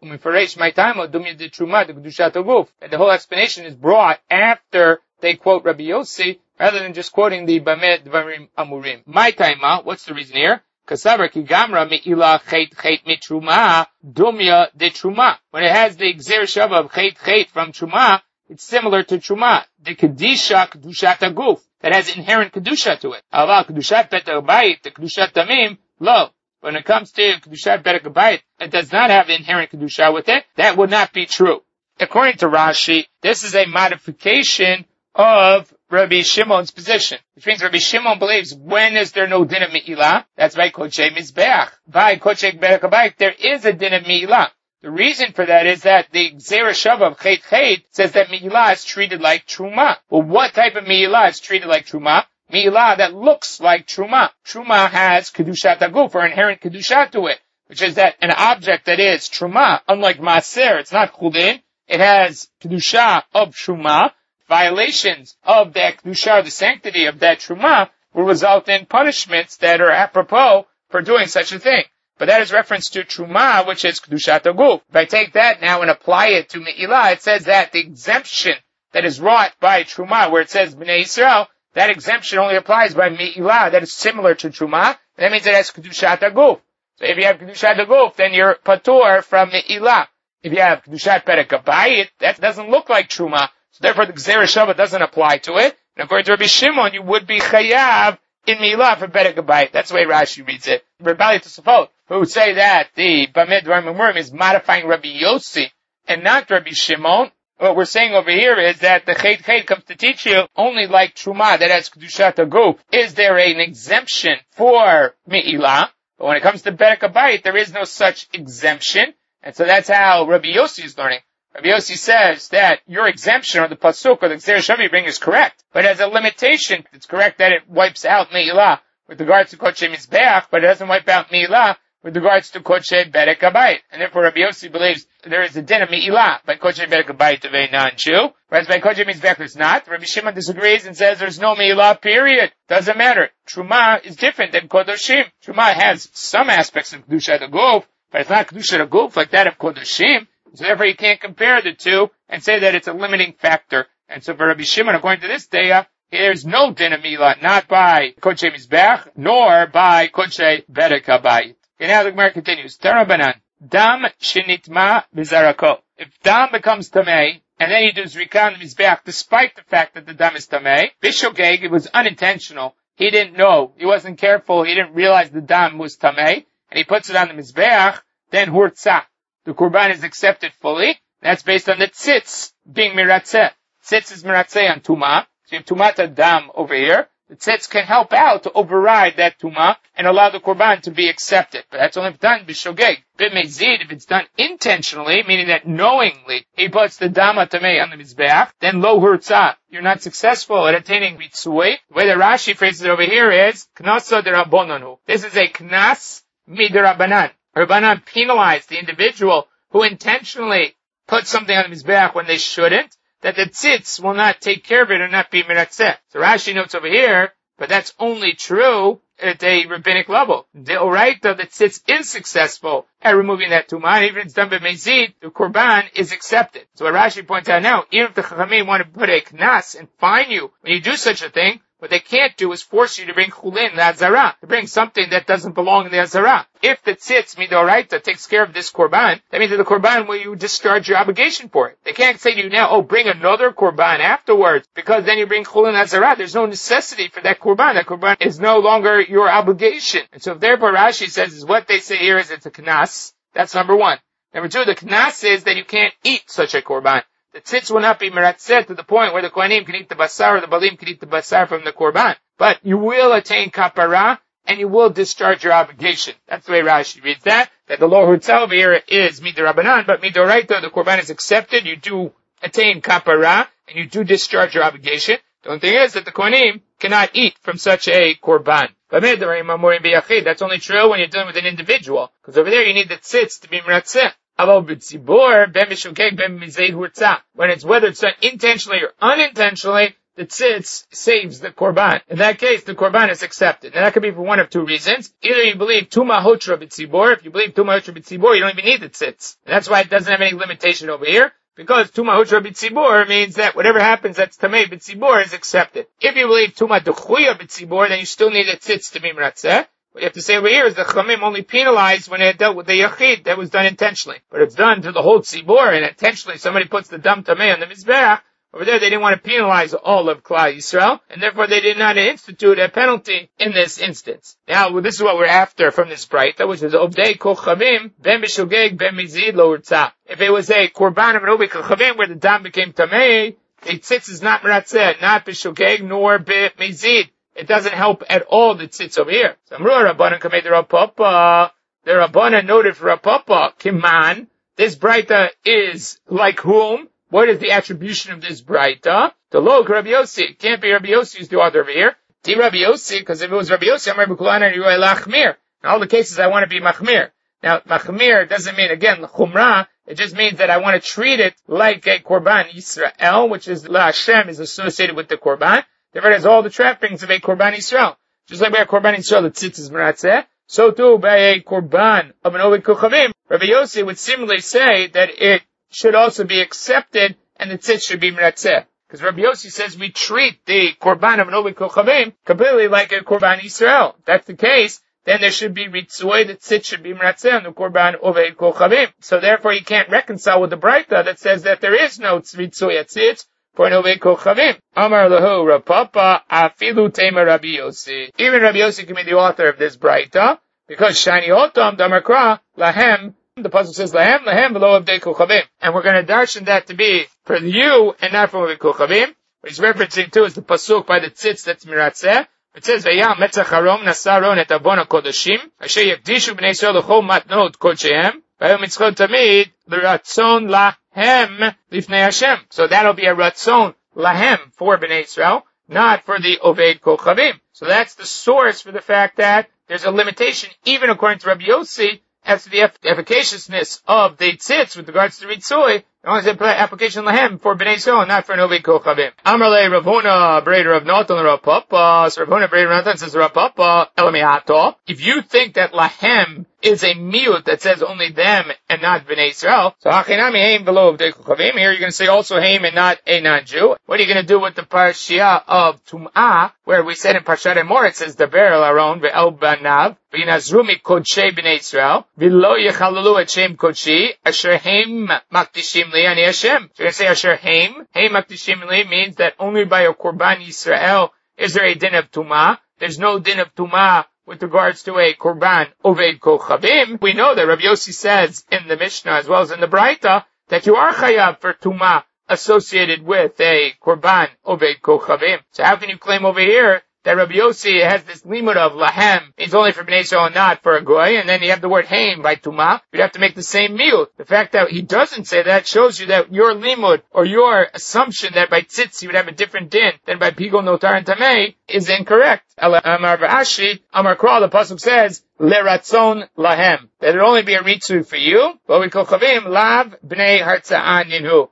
the whole explanation is brought after they quote Rabbi Yossi, rather than just quoting the Bamed Dvarim Amurim. My time out, what's the reason here? Kasavar ki gamra me'ila chet chet mitruma dumya de truma. When it has the gzer shava of chet chet from truma, it's similar to truma. The kedisha kedushat aguf, that has inherent kedusha to it. Aval kedushat bet habayit, the kedushat tamim, lo. When it comes to kedushat bet habayit, it does not have inherent kedusha with it. That would not be true. According to Rashi, this is a modification of Rabbi Shimon's position, which means Rabbi Shimon believes when is there no din of me'ilah? That's by Kodshei Mizbeach. By Kodshei Berek Habayit, there is a din of me'ilah. The reason for that is that the Gzera Shava of Chet Chet says that me'ilah is treated like Truma. Well, what type of me'ilah is treated like Truma? Me'ilah that looks like Truma. Truma has Kedushat Aguf, or inherent Kedushat to it, which is that an object that is Truma, unlike Maser, it's not Chulin, it has Kedusha of Truma. Violations of that kedusha, the sanctity of that truma, will result in punishments that are apropos for doing such a thing. But that is reference to truma, which is kedushat aguf. If I take that now and apply it to me'ilah, it says that the exemption that is wrought by truma, where it says b'nei Yisrael, that exemption only applies by me'ilah that is similar to truma. And that means it has kedushat aguf. So if you have kedushat aguf, then you're patur from me'ilah. If you have kedushat perek habayit, that doesn't look like truma. So therefore the Gzera Shava doesn't apply to it. And according to Rabbi Shimon, you would be chayav in milah for Berek Habayit. That's the way Rashi reads it. Rabbi Tosafot, who would say that the Bamed Dvarim Amurim is modifying Rabbi Yossi and not Rabbi Shimon, what we're saying over here is that the Chet Chet comes to teach you only like Truma that has Kedushat Aguf. Is there an exemption for Me'ilah? But when it comes to Berek Habayit, there is no such exemption. And so that's how Rabbi Yossi is learning. Rabbi Yossi says that your exemption or the pasuk or the Gzera Shava you bring is correct, but it has a limitation. It's correct that it wipes out Me'ilah with regards to Kodshei Mizbeach, but it doesn't wipe out Me'ilah with regards to Kodshei Berek Habayit. And therefore Rabbi Yossi believes there is a din of Me'ilah by Kodshei Berek Habayit of a non-Jew, whereas by Kodshei Mizbeach there's not. Rabbi Shimon disagrees and says there's no Me'ilah, period. Doesn't matter. Truma is different than Kodoshim. Truma has some aspects of Kedushat Aguf, but it's not Kedushat Aguf like that of Kodoshim. So therefore you can't compare the two and say that it's a limiting factor. And so for Rabbi Shimon, according to this daya, there's no din of milah, not by Kodshei Mizbeach, nor by Kodshei Berek Habayit. Okay, now the Gemara continues. Tarabanan, dam shenitma bizarako. If dam becomes tamei, and then he does zrika on the Mizbeach, despite the fact that the dam is tamei, bishogeg, it was unintentional. He didn't know. He wasn't careful. He didn't realize the dam was tamei, and he puts it on the Mizbeach, then hurtza. The Qurban is accepted fully. That's based on the tzitz being miratzeh. Tzitz is miratzeh on Tumah. So you have Tumat Adam over here. The tzitz can help out to override that Tumah and allow the Qurban to be accepted. But that's only if done b'shogeg. B'mezid, if it's done intentionally, meaning that knowingly he puts the Dama Tamei on the Mizbeach, then lo hurtzah. You're not successful at attaining Ritzui. The way that Rashi phrases it over here is Knasa derabonanu. This is a Knas miderabanan. Rabbanan penalized the individual who intentionally put something on the Mizbeach when they shouldn't, that the tzitz will not take care of it or not be miratzeh. So Rashi notes over here, but that's only true at a rabbinic level. The oraita, the tzitz is successful at removing that tumah, even if it's done by mezid, the korban is accepted. So what Rashi points out now, even if the chachamim want to put a knas and fine you when you do such a thing, what they can't do is force you to bring chulin, the azara, to bring something that doesn't belong in the azara. If the tzitz, midoraita, takes care of this korban, that means that the korban will you discharge your obligation for it. They can't say to you now, oh, bring another korban afterwards, because then you bring chulin azara. There's no necessity for that korban. That korban is no longer your obligation. And so therefore Rashi says is what they say here is it's a knas. That's number one. Number two, the knas is that you can't eat such a korban. the tzitz will not be meratzeh to the point where the kohanim can eat the basar or the balim can eat the basar from the korban. But you will attain kapara and you will discharge your obligation. That's the way Rashi reads that, that the law itself here is midorabanan, but midoraita, the korban is accepted, you do attain kapara, and you do discharge your obligation. The only thing is that the kohanim cannot eat from such a korban. That's only true when you're dealing with an individual, because over there you need the tzitz to be meratzeh. When it's whether it's done intentionally or unintentionally, the tzitz saves the korban. In that case, the korban is accepted. And that could be for one of two reasons. Either you believe tuma hotra b'tzibor. If you believe tuma hotra b'tzibor, you don't even need the tzitz. And that's why it doesn't have any limitation over here. Because tuma hotra b'tzibor means that whatever happens that's tamei b'tzibor is accepted. If you believe tuma dechuya b'tzibor, then you still need a tzitz to be meratzeh. What you have to say over here is the chamim only penalized when it dealt with the yachid that was done intentionally. But it's done to the whole tzibor, and intentionally somebody puts the dam tamei on the mizbeach. Over there, they didn't want to penalize all of Klal Yisrael, and therefore they did not institute a penalty in this instance. Now, well, this is what we're after from this braita, which is Obdei Kochavim, Ben Bishogeg, Ben Mizid, Lo Urtza. If it was a Korban of an Obdei Kochavim where the dam became Tamei, the tzitz is not Meratzeh, not Bishogeg, nor Mizid. It doesn't help at all the tzitz over here. So, Amru Rabbanan Kamei the Rapapa, the Rabbanan noted for Rapapa, Kiman, this braita is like whom? What is the attribution of this braita? The log Rabbi Yossi. It can't be Rabbi Yossi who's the author over here. Di Rabbi Yossi, because if it was Rabbi Yossi, I'm Rabbi Kulana and Yuay Lachmir. In all the cases, I want to be Machmir. Now, Machmir doesn't mean, again, Chumrah. It just means that I want to treat it like a Korban Yisrael, which is, La Hashem is associated with the Korban. Therefore, it has all the trappings of a Korban Yisrael. Just like by a Korban Yisrael, the tzitz is Meratzeh. So too, by a Korban of an Oved Kochavim, Rabbi Yossi would similarly say that it should also be accepted, and the tzitz should be meratzeh. Because Rabbi Yossi says we treat the korban of an Oved Kochavim completely like a korban Yisrael. If that's the case, then there should be ritzui, the tzitz should be meratzeh on the korban Oved Kochavim. So therefore you can't reconcile with the braita that says that there is no ritzui at tzitz for an Oved Kochavim. Amar lahu Rapapa afilu tema Rabbi Yossi. Even Rabbi Yossi can be the author of this braita, because shani otam damakra lahem. The pasuk says lahem lahem v'lo avdei kochavim, and we're going to darshan that to be for you and not for avdei kochavim. What he's referencing to is the pasuk by the tzitz that's miratzeh. It says vayam metzach harom nasaron et avon hakodashim asher yakdishu bnei Yisrael l'chol matnot kodshehem vayom mitzchot tamid l'ratzon lahem lifnei Hashem. So that'll be a ratzon lahem for bnei Yisrael, not for the oved kochavim. So that's the source for the fact that there's a limitation, even according to Rabbi Yossi, as to the efficaciousness of the tzitz with regards to ritzui, as long as they apply application lahem for bnei Yisrael, not for an oved kochavim. Amrle Rav Huna, breder of Natan, Rav Papa. So Rav Huna, breder of Natan, says Rav Papa, Elamiato. If you think that lahem is a miut that says only them and not bnei Yisrael, so hachinami heim below oved kochavim. Here you're going to say also heim and not a non-Jew. What are you going to do with the parashia of Tum'ah, where we said in Parshat Emor, it says Daber el Aron ve'el banav v'yinazru mikodshei bnei Yisrael v'lo yechalalu et shem kodshi asher heim makdishim li ani Hashem. So you're going to say asher heim. Heim makdishim li means that only by a korban Yisrael is there a din of Tum'ah. There's no din of Tum'ah with regards to a korban oved kochavim. We know that Rabbi Yossi says in the Mishnah as well as in the Braita that you are chayav for Tum'ah associated with a korban oved kochavim. So how can you claim over here that Rabbi Yossi has this limud of lahem, means only for bnei Yisrael and not for a goy, and then you have the word heim by tumah, you'd have to make the same miut. The fact that he doesn't say that shows you that your limud, or your assumption that by tzitz you would have a different din than by pigol, notar, and tamei, is incorrect. Amar v'ashi, Amar Kral, the pasuk says, leratzon lahem, that it only be a ritzui for you, but we kochavim lav bnei hartza'an yinhu.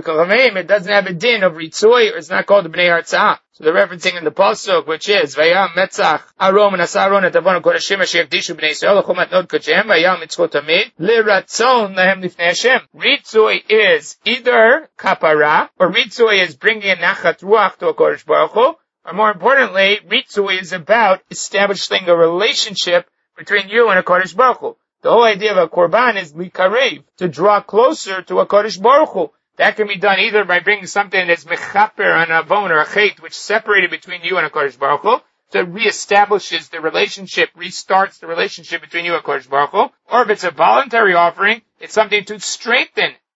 It doesn't have a din of ritzui, or it's not called the bnei hartza'ah. So they're referencing in the pasuk, which is Vayam Metzach Arom and Asaron et Avon Kodashim Asher Yakdishu Bnei Yisrael L'chol Matnot Kodashem Vayam Mitzchot Tamid L'Ratzon Lahem Lifnei Hashem. Ritzui is either kapara, or ritzui is bringing a nachat ruach to a Kodesh Baruch Hu, or more importantly, ritzui is about establishing a relationship between you and a Kodesh Baruch Hu. The whole idea of a korban is likarev, to draw closer to a Kodesh Baruch Hu. That can be done either by bringing something that's mechaper on a avon or a chet, which separated between you and a Kodesh Baruch Hu, so it reestablishes the relationship, restarts the relationship between you and Kodesh Baruch Hu. Or if it's a voluntary offering, it's something to strengthen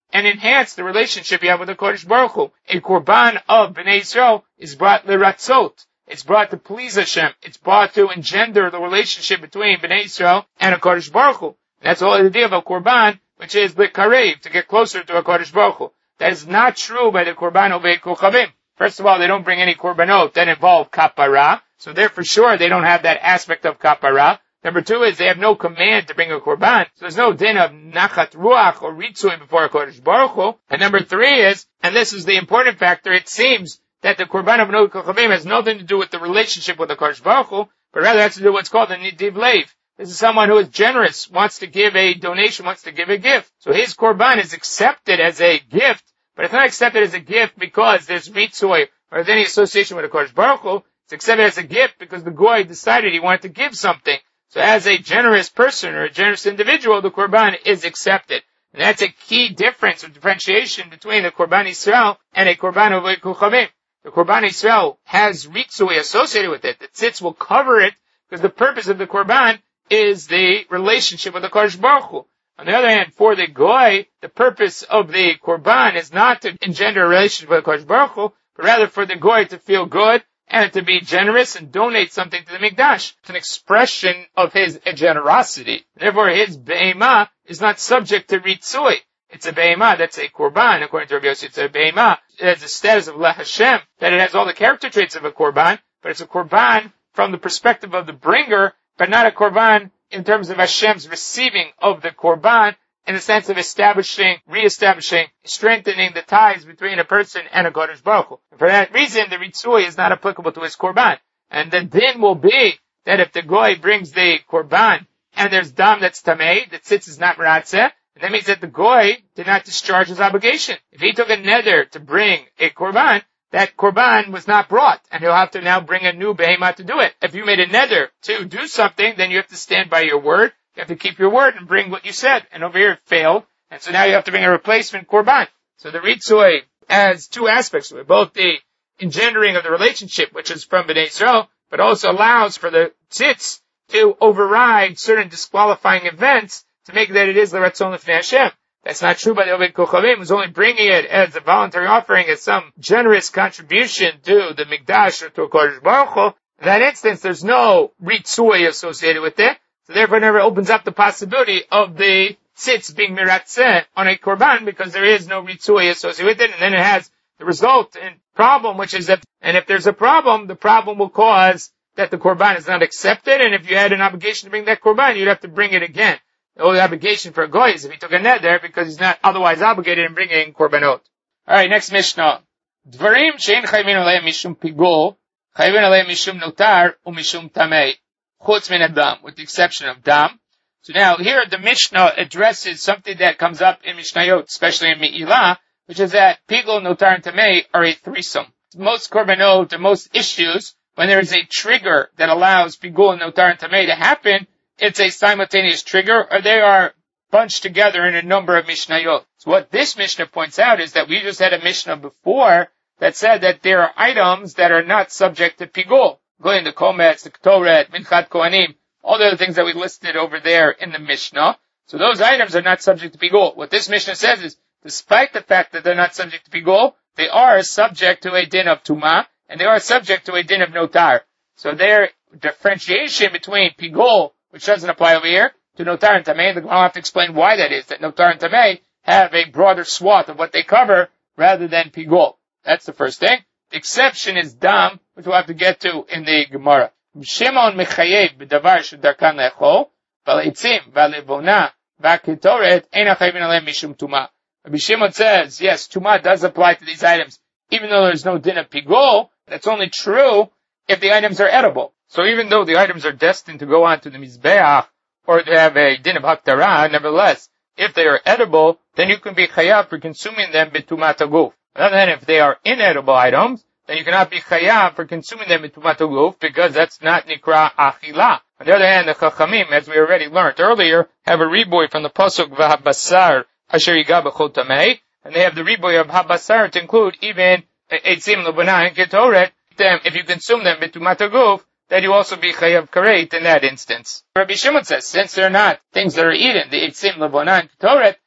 and enhance the relationship you have with the Kodesh Baruch Hu. A korban of Bnei Yisrael is brought liratzot. It's brought to please Hashem. It's brought to engender the relationship between Bnei Yisrael and a Kodesh Baruch Hu. That's all the idea of a korban, which is likarev, to get closer to a Kodesh Baruch Hu. That is not true by the korban of Kochavim. First of all, they don't bring any korbanot that involve kapara, so there for sure they don't have that aspect of kapara. Number two is they have no command to bring a korban, so there's no din of nachat ruach or ritzui before a Kodesh Baruch Hu. And number three is, and this is the important factor, it seems that the korban of Bnei Kochavim has nothing to do with the relationship with the Kodesh Baruch Hu, but rather has to do with what's called a nidiv leiv. This is someone who is generous, wants to give a donation, wants to give a gift. So his korban is accepted as a gift, but it's not accepted as a gift because there's ritzui or there's any association with the Kodesh Baruch Hu. It's accepted as a gift because the goy decided he wanted to give something. So as a generous person or a generous individual, the korban is accepted. And that's a key difference or differentiation between the korban Yisrael and a korban of Kochavim. The korban Yisrael has ritzui associated with it. The tzitz will cover it because the purpose of the korban is the relationship with the Kodesh Baruch Hu. On the other hand, for the goy, the purpose of the korban is not to engender a relationship with the Kodesh Baruch Hu, but rather for the goy to feel good and to be generous and donate something to the Mikdash. It's an expression of his generosity. Therefore, his be'emah is not subject to ritzui. It's a be'emah, that's a korban. According to Rabbi Yossi, it's a be'emah. It has the status of Leh Hashem, that it has all the character traits of a korban, but it's a korban from the perspective of the bringer, but not a korban in terms of Hashem's receiving of the korban, in the sense of establishing, re-establishing, strengthening the ties between a person and a Kodesh Baruch Hu. And for that reason, the ritzui is not applicable to his korban. And the din will be that if the goy brings the korban and there's dam that's tamei, the tzitz is not meratzeh, that means that the goy did not discharge his obligation. If he took a neder to bring a korban, that korban was not brought, and he'll have to now bring a new behemah to do it. If you made a neder to do something, then you have to stand by your word. You have to keep your word and bring what you said. And over here it failed, and so now you have to bring a replacement korban. So the ritzui has two aspects to it, both the engendering of the relationship, which is from Bnei Yisrael, but also allows for the tzitz to override certain disqualifying events to make that it is the Ratzon Lifnei Hashem. That's not true by the Oved Kochavim, who's only bringing it as a voluntary offering, as some generous contribution to the Mikdash or to a Kodesh Baruch Hu. In that instance, there's no ritzui associated with it, so therefore it never opens up the possibility of the tzitz being miratzeh on a korban, because there is no ritzui associated with it, and then it has the result and problem, which is that, and if there's a problem, the problem will cause that the korban is not accepted, and if you had an obligation to bring that korban, you'd have to bring it again. The only obligation for a goy is if he took a neder, because he's not otherwise obligated in bringing korbanot. Alright, next Mishnah. Dvarim she'en chayvin aleim mishum pigol, chayvin aleim mishum notar, umishum tamei, chutz min adam, with the exception of dam. So now, here the Mishnah addresses something that comes up in Mishnayot, especially in Me'ilah, which is that pigol, notar, and tamei are a threesome. Most korbanot, or most issues, when there is a trigger that allows pigol, notar, and tamei to happen, it's a simultaneous trigger, or they are bunched together in a number of Mishnayot. So what this Mishnah points out is that we just had a Mishnah before that said that there are items that are not subject to pigol, including the kometz, the ktoret, minchat kohanim, all the other things that we listed over there in the Mishnah. So those items are not subject to pigol. What this Mishnah says is, despite the fact that they're not subject to pigol, they are subject to a din of tumah, and they are subject to a din of notar. So their differentiation between pigol, which doesn't apply over here, to notar and tamei, the Gemara will have to explain why that is, that notar and tamei have a broader swath of what they cover rather than pigol. That's the first thing. The exception is dam, which we'll have to get to in the Gemara. Shimon mechayev b'davar shedarkan lechol, v'leitzim, v'levona, v'ketoret, ein chayvin aleim mishum tumah. Rabbi Shimon says, yes, tumah does apply to these items, even though there's no din of pigol. That's only true if the items are edible. So even though the items are destined to go on to the Mizbeach, or to have a din of Haktarah, nevertheless, if they are edible, then you can be chayav for consuming them b'tumat haguf. And then if they are inedible items, then you cannot be chayav for consuming them b'tumat haguf, because that's not nikra achila. On the other hand, the Chachamim, as we already learned earlier, have a riboy from the pasuk v'habasar asher yiga b'chol tamei, and they have the riboy of habasar to include even eitzim l'bana and ketoret. Them, if you consume them b'tumat haguf, that you also be chayav karet in that instance. Rabbi Shimon says, since they're not things that are eaten, the eitzim, lebona, and ketoret,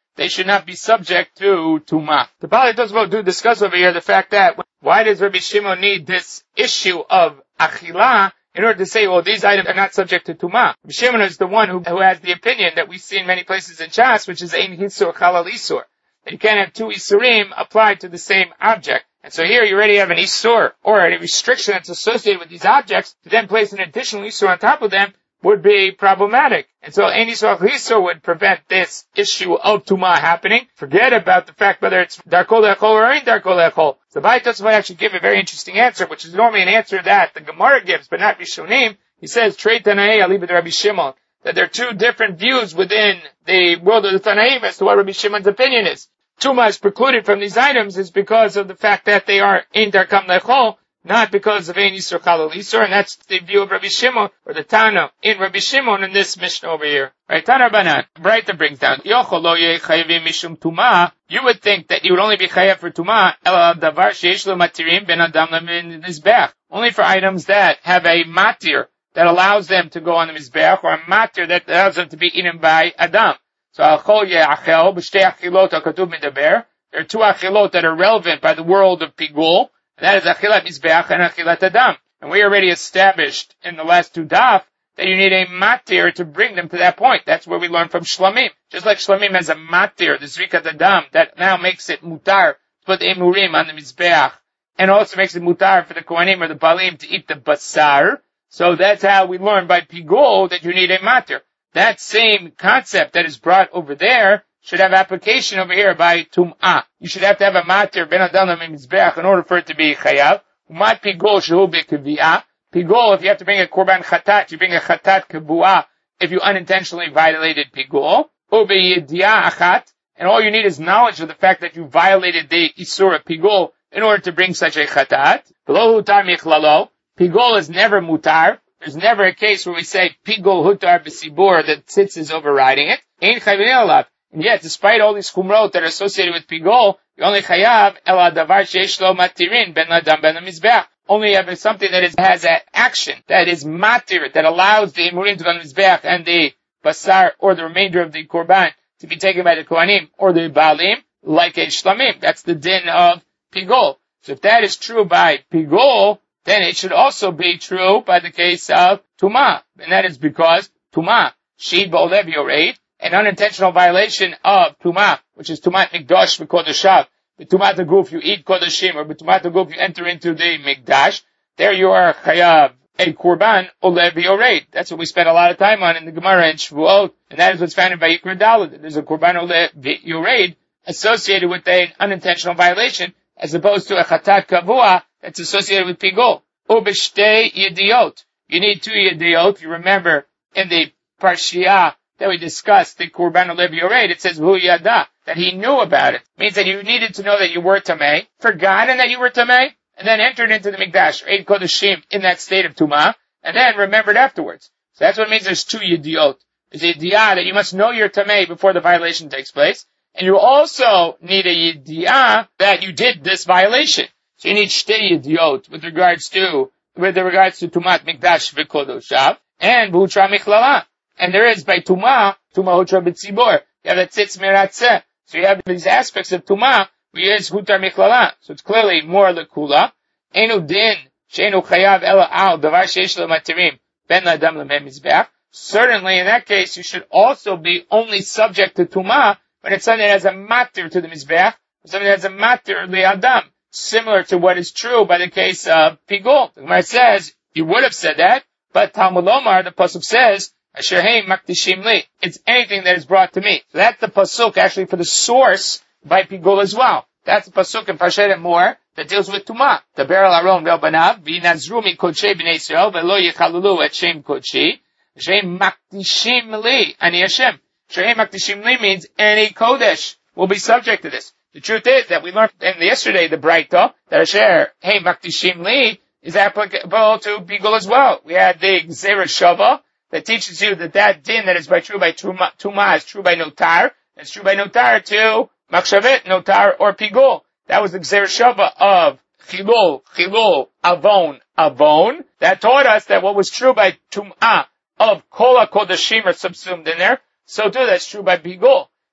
they should not be subject to Tumah. The Bali Tosfot do discuss over here the fact that why does Rabbi Shimon need this issue of Achilah in order to say, well, these items are not subject to Tumah? Rabbi Shimon is the one who, who has the opinion that we see in many places in Shas, which is Ein Hisur Chalal Isur. That you can't have two Isurim applied to the same object. And so here you already have an Isur, or a restriction that's associated with these objects, to then place an additional Isur on top of them would be problematic. And so Ein Isur Isur would prevent this issue of Tumah happening. Forget about the fact whether it's Darko Le'echol or Ein Darko Le'echol. So Bali Tosfot actually give a very interesting answer, which is normally an answer that the Gemara gives, but not Rishonim. He says, Trei Tanaei Alibid Rabbi Shimon, that there are two different views within the world of the Tanaim as to what Rabbi Shimon's opinion is. Tumah is precluded from these items is because of the fact that they are Ein Darkam Le'echol, not because of Ein Yisur Chalal Yisur, and that's the view of Rabbi Shimon, or the Tana in Rabbi Shimon in this Mishnah over here. Right, Tana Banan. Braita brings down, Yochol lo yeh chayavim mishum Tumah. You would think that you would only be chayav for Tumah, el davar sheish lo matirim ben adam lemin mizbeach. Only for items that have a matir that allows them to go on the mizbeach, or a matir that allows them to be eaten by Adam. So achol yeh achel, b'shtei achilot ha'katuv medaber. There are two achilot that are relevant by the world of Pigul. That is Achilat Mizbeach and Achilat Adam. And we already established in the last two daf that you need a matir to bring them to that point. That's where we learn from Shlamim. Just like Shlamim has a matir, the Zrikat Adam, that now makes it mutar to put the emurim on the Mizbeach, and also makes it mutar for the Kohanim or the Balim to eat the basar. So that's how we learn by Pigul that you need a matir. That same concept that is brought over there should have application over here by Tum'ah. You should have to have a matir ben adam le'mizbeach in order for it to be chayav. Umat pigol shehu be'kaviyah. Pigol, if you have to bring a korban chatat, you bring a chatat kabuah if you unintentionally violated pigol. Ube'yediyah achat. And all you need is knowledge of the fact that you violated the isur of pigol in order to bring such a chatat. V'lo hutar michlalo. Pigol is never mutar. There's never a case where we say pigol hutar b'sibur that tzitz is overriding it. Ein chayvin elav. And yet, despite all these chumrot that are associated with pigol, you only chayav el hadavar sheish lo matirin ben ladam ben mizbeach. Only have something that is, has an action, that is matir, that allows the emurim to go on the mizbeach and the basar, or the remainder of the korban, to be taken by the kohanim or the baalim, like a shlamim. That's the din of pigol. So if that is true by pigol, then it should also be true by the case of tumah. And that is because tumah, sheed ba'olev yoreid, an unintentional violation of Tumah, which is Tumat Mikdash v'Kodeshav. The Tumat Guf, you eat Kodeshim, or the Tumat Guf, you enter into the Mikdash. There you are chayav a Korban Olev Yoreid. That's what we spent a lot of time on in the Gemara and Shavuot, and that is what's found in Vayikra Daled. There's a Korban Olev Yoreid associated with an unintentional violation, as opposed to a Chatat Kavua that's associated with Pigol. Ubishtei Yediot. You need two Yediot. You remember in the Parshiyah that we discussed, the Korban Olev Yoreid, it says, Hu Yada, that he knew about it. It means that you needed to know that you were Tameh, forgotten that you were Tameh, and then entered into the Mikdash, or Eid Kodeshim, in that state of Tumah, and then remembered afterwards. So that's what it means there's two Yediot. There's a Yediah that you must know you're Tameh before the violation takes place, and you also need a Yediah that you did this violation. So you need Shtei Yediot with regards to, with regards to Tumat Mikdash v'Kodoshav, and B'Hutra Michlala. And there is by Tumah, Tumah Hutra B'Tzibor. You have that Tzitz Miratzeh. So you have these aspects of Tumah, where is Hutar Michlala. So it's clearly more Lekula. Enu Din, She'enu Chayav Ela Al, Davar Sheish Lo Matirim, Ben Ladam Lemem Mizbeach. Certainly in that case, you should also be only subject to Tumah when it's something that has a matir to the Mizbeach, or something that has a matir Le'adam. Similar to what is true by the case of Pigol. The Gemara says, you would have said that, but Talmud Lomar, the Pasuk says, Asher Heim Maktishim Li. It's anything that is brought to me. So that's the pasuk actually for the source by Pigol as well. That's the pasuk in Parshat Emor that deals with Tumah. The Beryl Aron Vel Banav V'Nazru Mi Kodshei B'nei Yisrael Ve'lo Yechalulu Et Shem Kodshi Asher Heim Maktishim Li Ani Hashem. Asher Heim Maktishim Li means any Kodesh will be subject to this. The truth is that we learned in yesterday the Braita that Asher Heim Maktishim Li is applicable to Pigol as well. We had the Gzera Shava that teaches you that that din that is by true by Tumah, Tumah is true by Notar. It's true by Notar to Machshavet, Notar, or Pigol. That was the Gzer Shava of Chilul, Chilul, Avon, Avon. That taught us that what was true by Tumah of Kol HaKodashim are subsumed in there. So too, that's true by Pigol.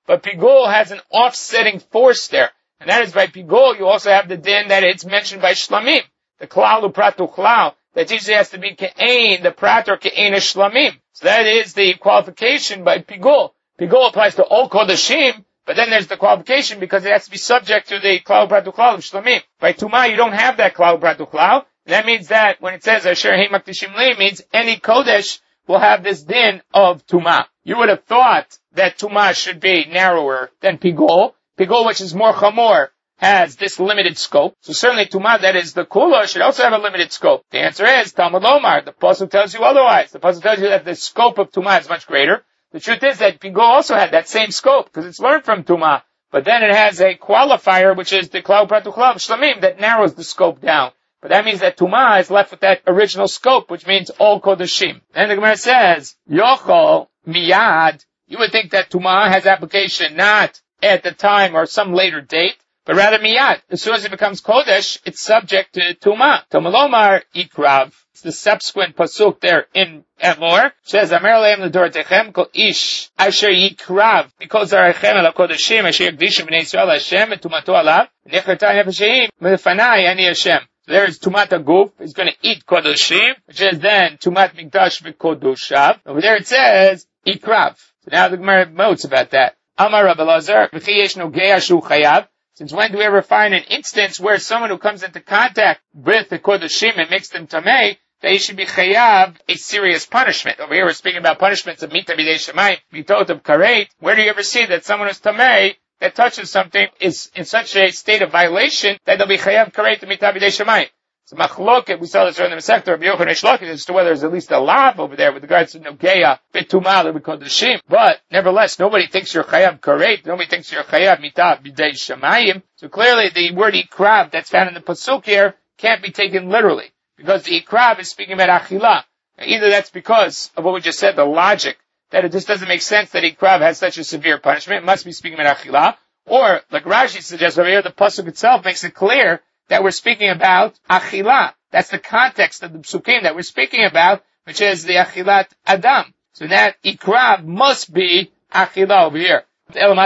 but pigul has an offsetting force there. And that is by pigul, you also have the din that it's mentioned by shlamim. The klal upratu klal, that usually has to be ke'ain, the prat or ke'ain is shlamim. So that is the qualification by pigul. Pigul applies to all kodashim, but then there's the qualification because it has to be subject to the klal upratu klal of shlamim. By tumah, you don't have that klal upratu klal. That means that when it says asher hei makdishim li, means any kodesh will have this din of tumah. You would have thought that tumah should be narrower than pigul. Pigul, which is more chamor, has this limited scope. So certainly tumah, that is the kula, should also have a limited scope. The answer is Talmud Lomar. The pasuk tells you otherwise. The pasuk tells you that the scope of tumah is much greater. The truth is that pigul also had that same scope because it's learned from tumah. But then it has a qualifier, which is the klau pratu klau shlamim, that narrows the scope down. But that means that tumah is left with that original scope, which means all kodashim. And the Gemara says, yochol miyad. You would think that tumah has application not at the time or some later date, but rather miyad. As soon as it becomes kodesh, it's subject to tumah. Tomalomar ikrav. It's the subsequent pasuk there in Emor. Says, Amer lehem l'doratechem kol ish asher yikrav because arechem el kodashim asher yagdishim b'nei Yisrael Hashem etumato alav nechartai nefeshim mefanai ani Hashem. There is tumat aguf, he's going to eat kodashim, which is then tumat mikdash v'kodoshav. Over there it says ikrav. So now the Gemara notes about that. Amar Rabbi Lazar, v'chi yesh nogea shu chayav. Since when do we ever find an instance where someone who comes into contact with the kodashim and makes them tamei, that he should be chayav a serious punishment? Over here we're speaking about punishments of mita b'dei shemayim, mitot of karet. Where do you ever see that someone who's tamei that touches something is in such a state of violation that they'll be chayav karet to mita b'dei shemayim? So machloket, we saw this earlier in the sector of Yochanan Shlokit as to whether there's at least a lav over there with regards to nogeya bitumah that we call the shim. But nevertheless, nobody thinks you're chayav karet. Nobody thinks you're chayav mita b'dei shemayim. So clearly, the word ikrav that's found in the pasuk here can't be taken literally because the ikrav is speaking about achila. Now, either that's because of what we just said, the logic that it just doesn't make sense that ikrav has such a severe punishment. It must be speaking about achila, or like Rashi suggests over here, the pasuk itself makes it clear that we're speaking about achila. That's the context of the psukim that we're speaking about, which is the achilat adam. So that ikrav must be achila over here. Well,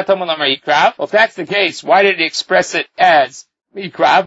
if that's the case, why did he express it as ikrav?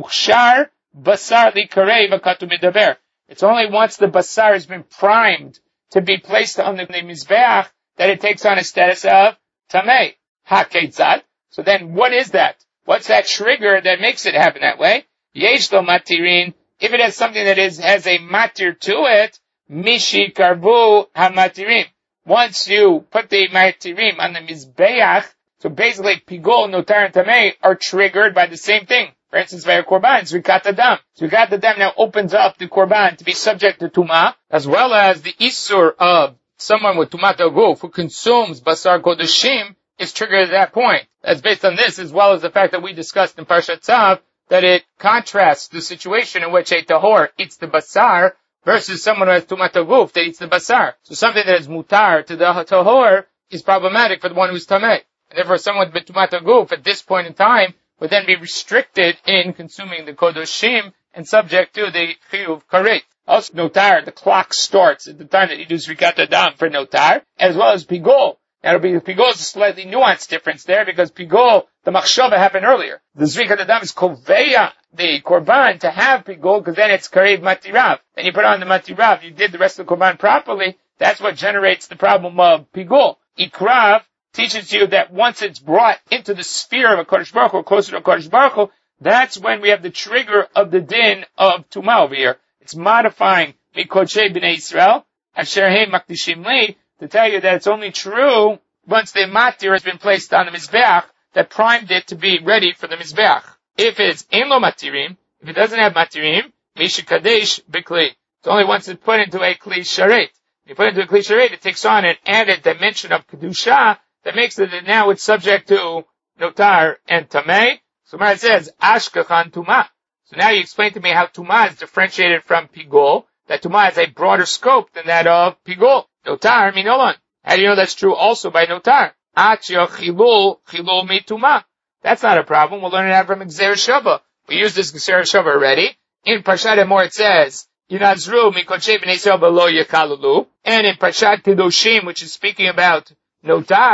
It's only once the basar has been primed to be placed on the mizbeach that it takes on a status of tamei. Ha-ketzad. So then what is that? What's that trigger that makes it happen that way? Yesh lo matirin. If it has something that is has a matir to it, mishi karvu ha-matirim. Once you put the matirim on the mizbeach, so basically pigul, notar, and tamei are triggered by the same thing. For instance, by a korban, zrikat adam. Zrikat adam now opens up the korban to be subject to tumah, as well as the isur of someone with tumat aguf who consumes basar kodashim is triggered at that point. That's based on this, as well as the fact that we discussed in Parshat Tzav, that it contrasts the situation in which a tahor eats the basar versus someone who has tumat aguf that eats the basar. So something that is mutar to the tahor is problematic for the one who's tameh. And therefore someone with tumat aguf at this point in time would then be restricted in consuming the kodoshim and subject to the chiyuv karet. Also notar, the clock starts at the time that you do zrikat adam for notar, as well as pigul. Now, pigul is a slightly nuanced difference there because pigul, the machshava happened earlier. The zrikat adam is koveya, the korban, to have pigul because then it's karev matirav. Then you put on the matirav, you did the rest of the korban properly. That's what generates the problem of pigul. Ikrav teaches you that once it's brought into the sphere of a Kodesh Baruch Hu, closer to a Kodesh Baruch Hu, that's when we have the trigger of the din of tumah over here. It's modifying Mikodshei B'nei Yisrael, Asher Hei Makdishim Li, to tell you that it's only true once the matir has been placed on the mizbeach that primed it to be ready for the mizbeach. If it's ein lo matirim, if it doesn't have matirim, mishikadesh b'kli. It's only once it's put into a kli sharet. You put it into a kli sharet, it takes on an added dimension of kedusha that makes it that now it's subject to notar and tamei. So when it says ashkachan tumah. So now you explain to me how tumah is differentiated from pigul, that tumah has a broader scope than that of pigul. Notar minolon. How do you know that's true also by notar? Achya chilul, chilul mitumah. That's not a problem. We'll learn it out from Gzer Shava. We used this Gzer Shava already. In Parshat Emor it says, Yinazru mikodshei b'nei Yisrael b'lo yakalulu. And in Parshat Kedoshim, which is speaking about notar,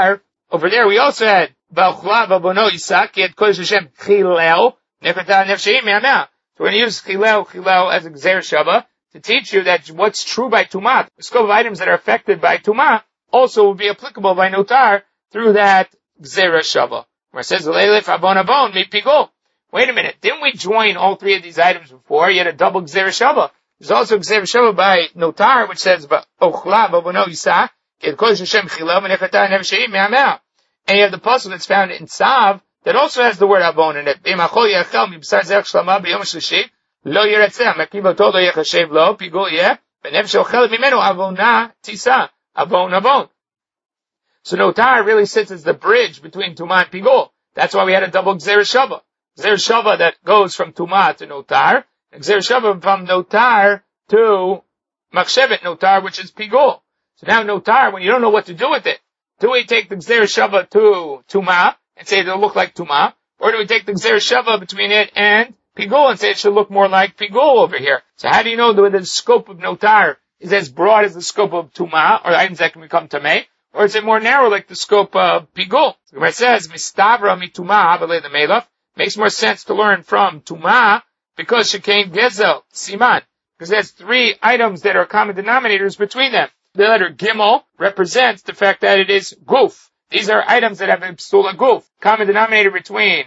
over there we also had Ba'chla Babono Yisak, he had Kodesh Hashem Chilel, Nefeta Nefsheim Yameh. So we're going to use Chilel, Chilel as a Gzer Shava to teach you that what's true by Tumah, the scope of items that are affected by Tumah, also will be applicable by Notar through that Gzer Shava. Where it says, Leilef Abon Abon, Mi Pigol. Wait a minute, didn't we join all three of these items before? You had a double Gzer Shava. There's also Gzer Shava by Notar, which says, Ochla Babono Yisak, and you have the pasuk that's found in Tzav that also has the word Avon in it. So Notar really sits as the bridge between Tumah and Pigol. That's why we had a double Gzer Shava. Gzer Shava that goes from Tumah to Notar, and Gzer Shava from Notar to Machshevet Notar, which is Pigol. So now Notar, when you don't know what to do with it, do we take the Gzer Shava to Tumah and say it'll look like Tumah? Or do we take the Gzer Shava between it and Pigol and say it should look more like Pigol over here? So how do you know that the scope of Notar is as broad as the scope of Tumah, or items that can become Tameh? Or is it more narrow like the scope of Pigol? So it says, Mistavra mi Tumah avale the Melach, makes more sense to learn from Tumah because Shekain Gezel, Siman. Because there's three items that are common denominators between them. The letter Gimel represents the fact that it is Guf. These are items that have a Psula Guf. Common denominator between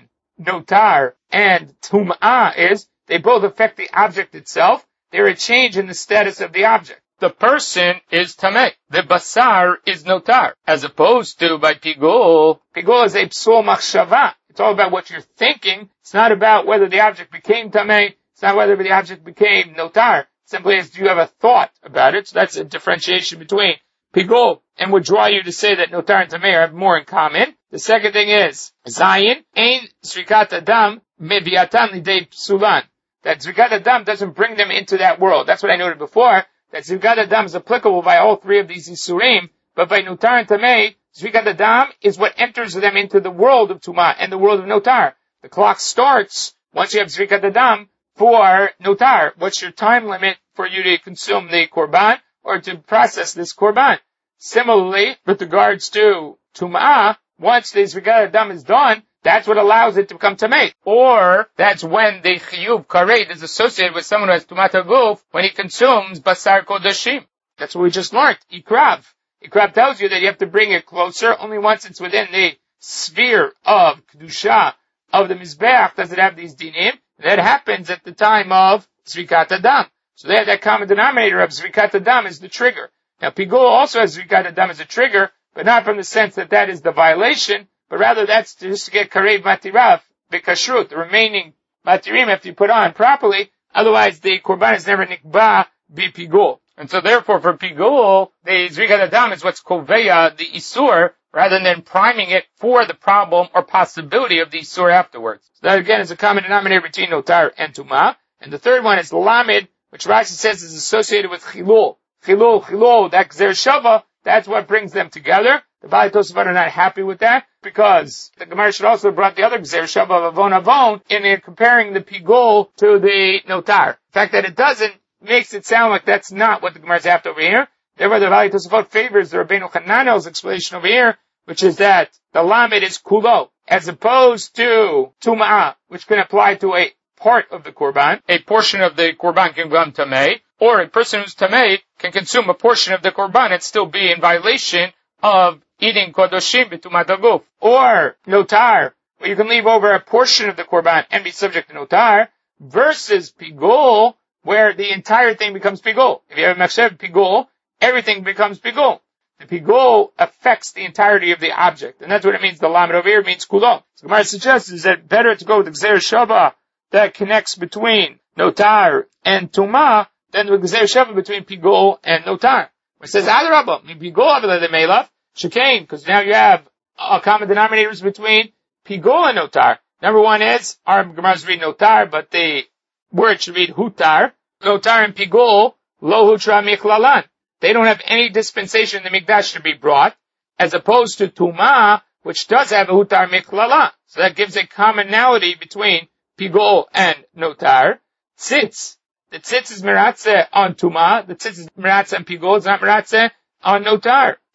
Notar and Tum'ah is they both affect the object itself. They're a change in the status of the object. The person is Tameh. The Basar is Notar. As opposed to by Pigol, Pigol is a Psul Machshava. It's all about what you're thinking. It's not about whether the object became Tameh. It's not whether the object became Notar. Simply as do you have a thought about it. So that's a differentiation between Pigol and would draw you to say that Notar and Tameh have more in common. The second thing is Zayin, Ein Zrikat Adam Meviatan Lidei Psulan. That Zrikat Adam doesn't bring them into that world. That's what I noted before. That Zrikat Adam is applicable by all three of these Isurim, but by Notar and Tameh, Zrikat Adam is what enters them into the world of Tumah and the world of Notar. The clock starts once you have Zrikat Adam for Notar. What's your time limit for you to consume the Korban or to process this Korban? Similarly, with regards to Tum'ah, once the Zrikat Adam is done, that's what allows it to become Tameh. Or, that's when the Chiyuv Karet is associated with someone who has Tumat HaGuf when he consumes Basar Kodashim. That's what we just learned. Ikrav. Ikrav tells you that you have to bring it closer only once it's within the sphere of Kedusha of the Mizbeach does it have these dinim. That happens at the time of Zrikat Adam. So they have that common denominator of Zrikat Adam as the trigger. Now Pigol also has Zrikat Adam as a trigger, but not from the sense that that is the violation, but rather that's just to get Karev Matirav, Bikashrut, the remaining Matirim have to be put on properly, otherwise the Korban is never Nikba Bi Pigol. And so therefore for Pigol, the Zrikat Adam is what's Koveya, the Isur, rather than priming it for the problem or possibility of the Isur afterwards. So that again is a common denominator between Notar and Tumah. And the third one is Lamed, which Rashi says is associated with Chilul. Chilul, Chilul, that Gzer Shava, that's what brings them together. The Baalei Tosafot are not happy with that because the Gemara should also have brought the other Gzer Shava of Avon Avon in comparing the Pigol to the Notar. The fact that it doesn't makes it sound like that's not what the Gemara is after over here. Therefore, the Baalei Tosafot favors the Rabbeinu Hananel's explanation over here, which is that the Lamed is Kulo, as opposed to Tum'ah, which can apply to a part of the Korban. A portion of the Korban can become Tameh, or a person who's Tameh can consume a portion of the Korban and still be in violation of eating Kodoshim B'Tumat HaGuf. Or Notar, where you can leave over a portion of the Korban and be subject to Notar, versus Pigol, where the entire thing becomes Pigol. If you have a Machshev Pigol, everything becomes Pigol. The Pigol affects the entirety of the object. And that's what it means. The Lamed over here means Kulo. So Gemara suggests is that better to go with the Gzer Shava that connects between Notar and Tumah than the Gzer Shava between Pigol and Notar. It says, Adarabah, Pigol avle the Melach, Shekain, because now you have uh, common denominators between Pigol and Notar. Number one is, our Gemara's read Notar, but the word should read Hutar. Notar and Pigol, Lo Hutra Michlalan. They don't have any dispensation the Mikdash to be brought, as opposed to Tumah, which does have a Hutar Michlalan. So that gives a commonality between Pigol and Notar. Tzitz. The tzitz is Meratze on Tumah. The tzitz is Meratze on Pigol. It's not Meratze on Notar.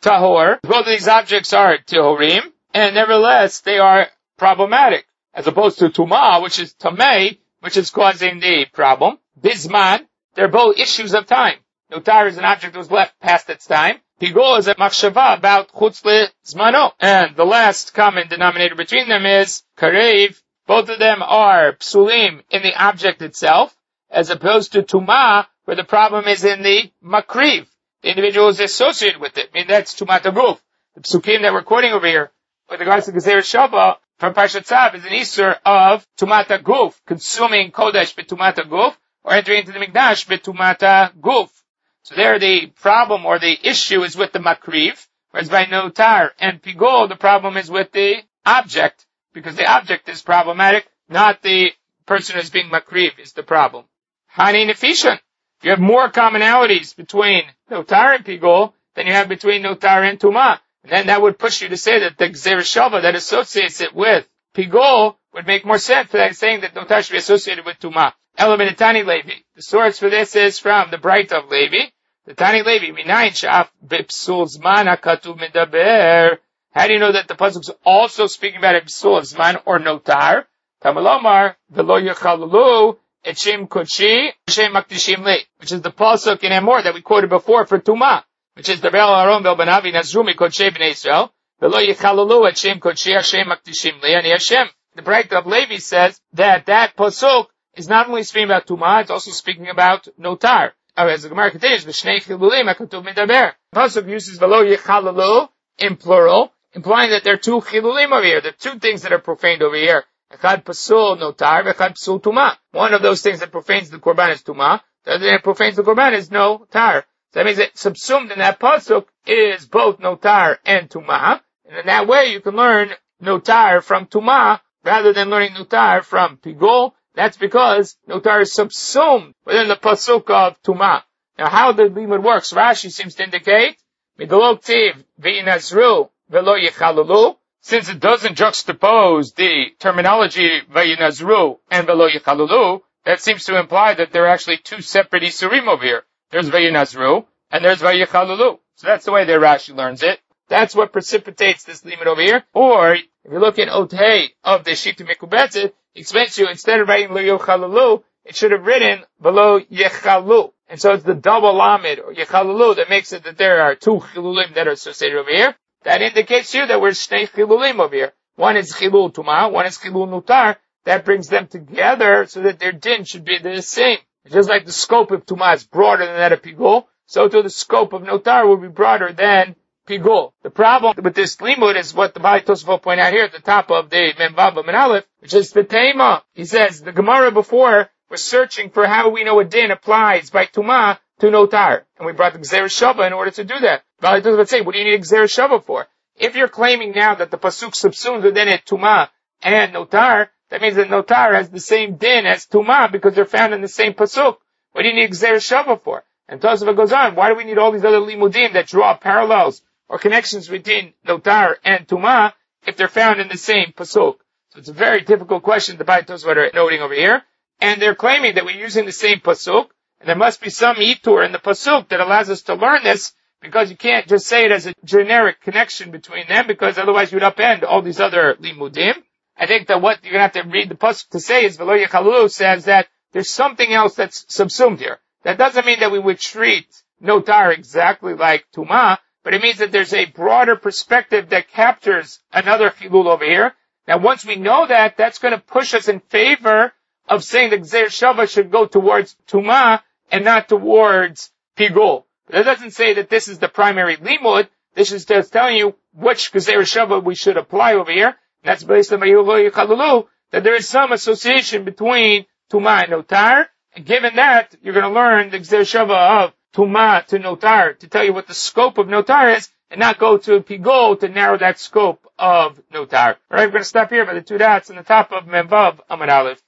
tahor. Both of these objects are tihorim, and nevertheless they are problematic, as opposed to tuma, which is tamei, which is causing the problem. Bisman, they're both issues of time. Notar is an object that was left past its time. Pigol is a machshava about chutz zmano. And the last common denominator between them is karev. Both of them are psulim in the object itself, as opposed to tuma, where the problem is in the makriv. The individual is associated with it. I mean, that's tumat aguf. The psukim that we're quoting over here, with regards to Gezer Shava, from Parshat Tzav, is an isur of tumat aguf, consuming kodesh betumat aguf, or entering into the mikdash betumat aguf. So there the problem or the issue is with the makriv, whereas by notar and pigol, the problem is with the object, because the object is problematic, not the person who's being makriv is the problem. Hani nefishan. You have more commonalities between notar and pigol than you have between notar and tuma. And then that would push you to say that the Gezer Shava that associates it with pigol would make more sense for that, saying that notar should be associated with tuma. Element Tani Levi. The source for this is from the Bright of Levi. The Tani Levi, minayin shaf bipsul zman hakatuv medaber. How do you know that the pasuk is also speaking about a bipsul of zman or notar? Tamalomar velo yechalulu etshim kodshi shem makdishim li, which is the pasuk in Amor that we quoted before for tuma, which is the Bel Aaron Bel Banavi Nazrumi Kodshei Bnei Israel velo yechalulu etshim kodshi Hashem makdishim li ani Hashem. The Bright of Levi says that that pasuk is not only speaking about tuma, it's also speaking about notar. Oh, as the Gemara continues, v'shnei chilulim hakatuv medaber. The pasuk uses velo yechalalu in plural, implying that there are two chilulim over here. There are two things that are profaned over here. Echad pasul notar, v'echad pasul tuma. One of those things that profanes the korban is tuma. The other thing that profanes the korban is notar. So that means that subsumed in that pasuk is both notar and tuma. And in that way, you can learn notar from tuma rather than learning notar from pigol. That's because notar is subsumed within the pasuk of tuma. Now, how the limud works, Rashi seems to indicate, midolog tiv v'yinazru v'lo yechalulu, since it doesn't juxtapose the terminology v'yinazru and v'lo yechalulu, that seems to imply that there are actually two separate isurim over here. There's v'yinazru and there's v'yechalulu. So that's the way that Rashi learns it. That's what precipitates this limud over here. Or, if you look in Otei of the Shita Mekubetzet, it explains to you, instead of writing lo yochalalu, it should have written velo yechalu. And so it's the double lamed, or yechalalu, that makes it that there are two chilulim that are associated over here. That indicates to you that we're shnei chilulim over here. One is chilul tuma, one is chilul nutar. That brings them together so that their din should be the same. Just like the scope of tuma is broader than that of pigol, so too the scope of notar will be broader than pigol. The problem with this limud is what the Bali Tosafot point out here at the top of the Memvav and Aleph, which is the Tema. He says, the Gemara before was searching for how we know a din applies by Tuma to Notar. And we brought the Gezer Shava in order to do that. Bali Tosafot say, what do you need a Gezer Shava for? If you're claiming now that the Pasuk subsumes within it Tuma and Notar, that means that Notar has the same din as Tuma because they're found in the same Pasuk. What do you need Gezer Shava for? And Tosafot goes on, why do we need all these other limudim that draw parallels or connections between notar and tuma if they're found in the same pasuk? So it's a very difficult question the Bali Tosafot are noting over here. And they're claiming that we're using the same pasuk, and there must be some itur in the pasuk that allows us to learn this, because you can't just say it as a generic connection between them, because otherwise you'd upend all these other limudim. I think that what you're going to have to read the pasuk to say is v'lo yechalulu says that there's something else that's subsumed here. That doesn't mean that we would treat notar exactly like tuma, but it means that there's a broader perspective that captures another chilul over here. Now, once we know that, that's going to push us in favor of saying that Gezer Shava should go towards tuma and not towards pigol. But that doesn't say that this is the primary limud. This is just telling you which Gezer Shava we should apply over here. And that's based on Vayilo Yechalulu, that there is some association between tuma and notar. And given that, you're going to learn the Gezer Shava of tuma to notar to tell you what the scope of notar is, and not go to pigol to narrow that scope of notar. Alright, we're going to stop here by the two dots on the top of Memvav Amud Aleph.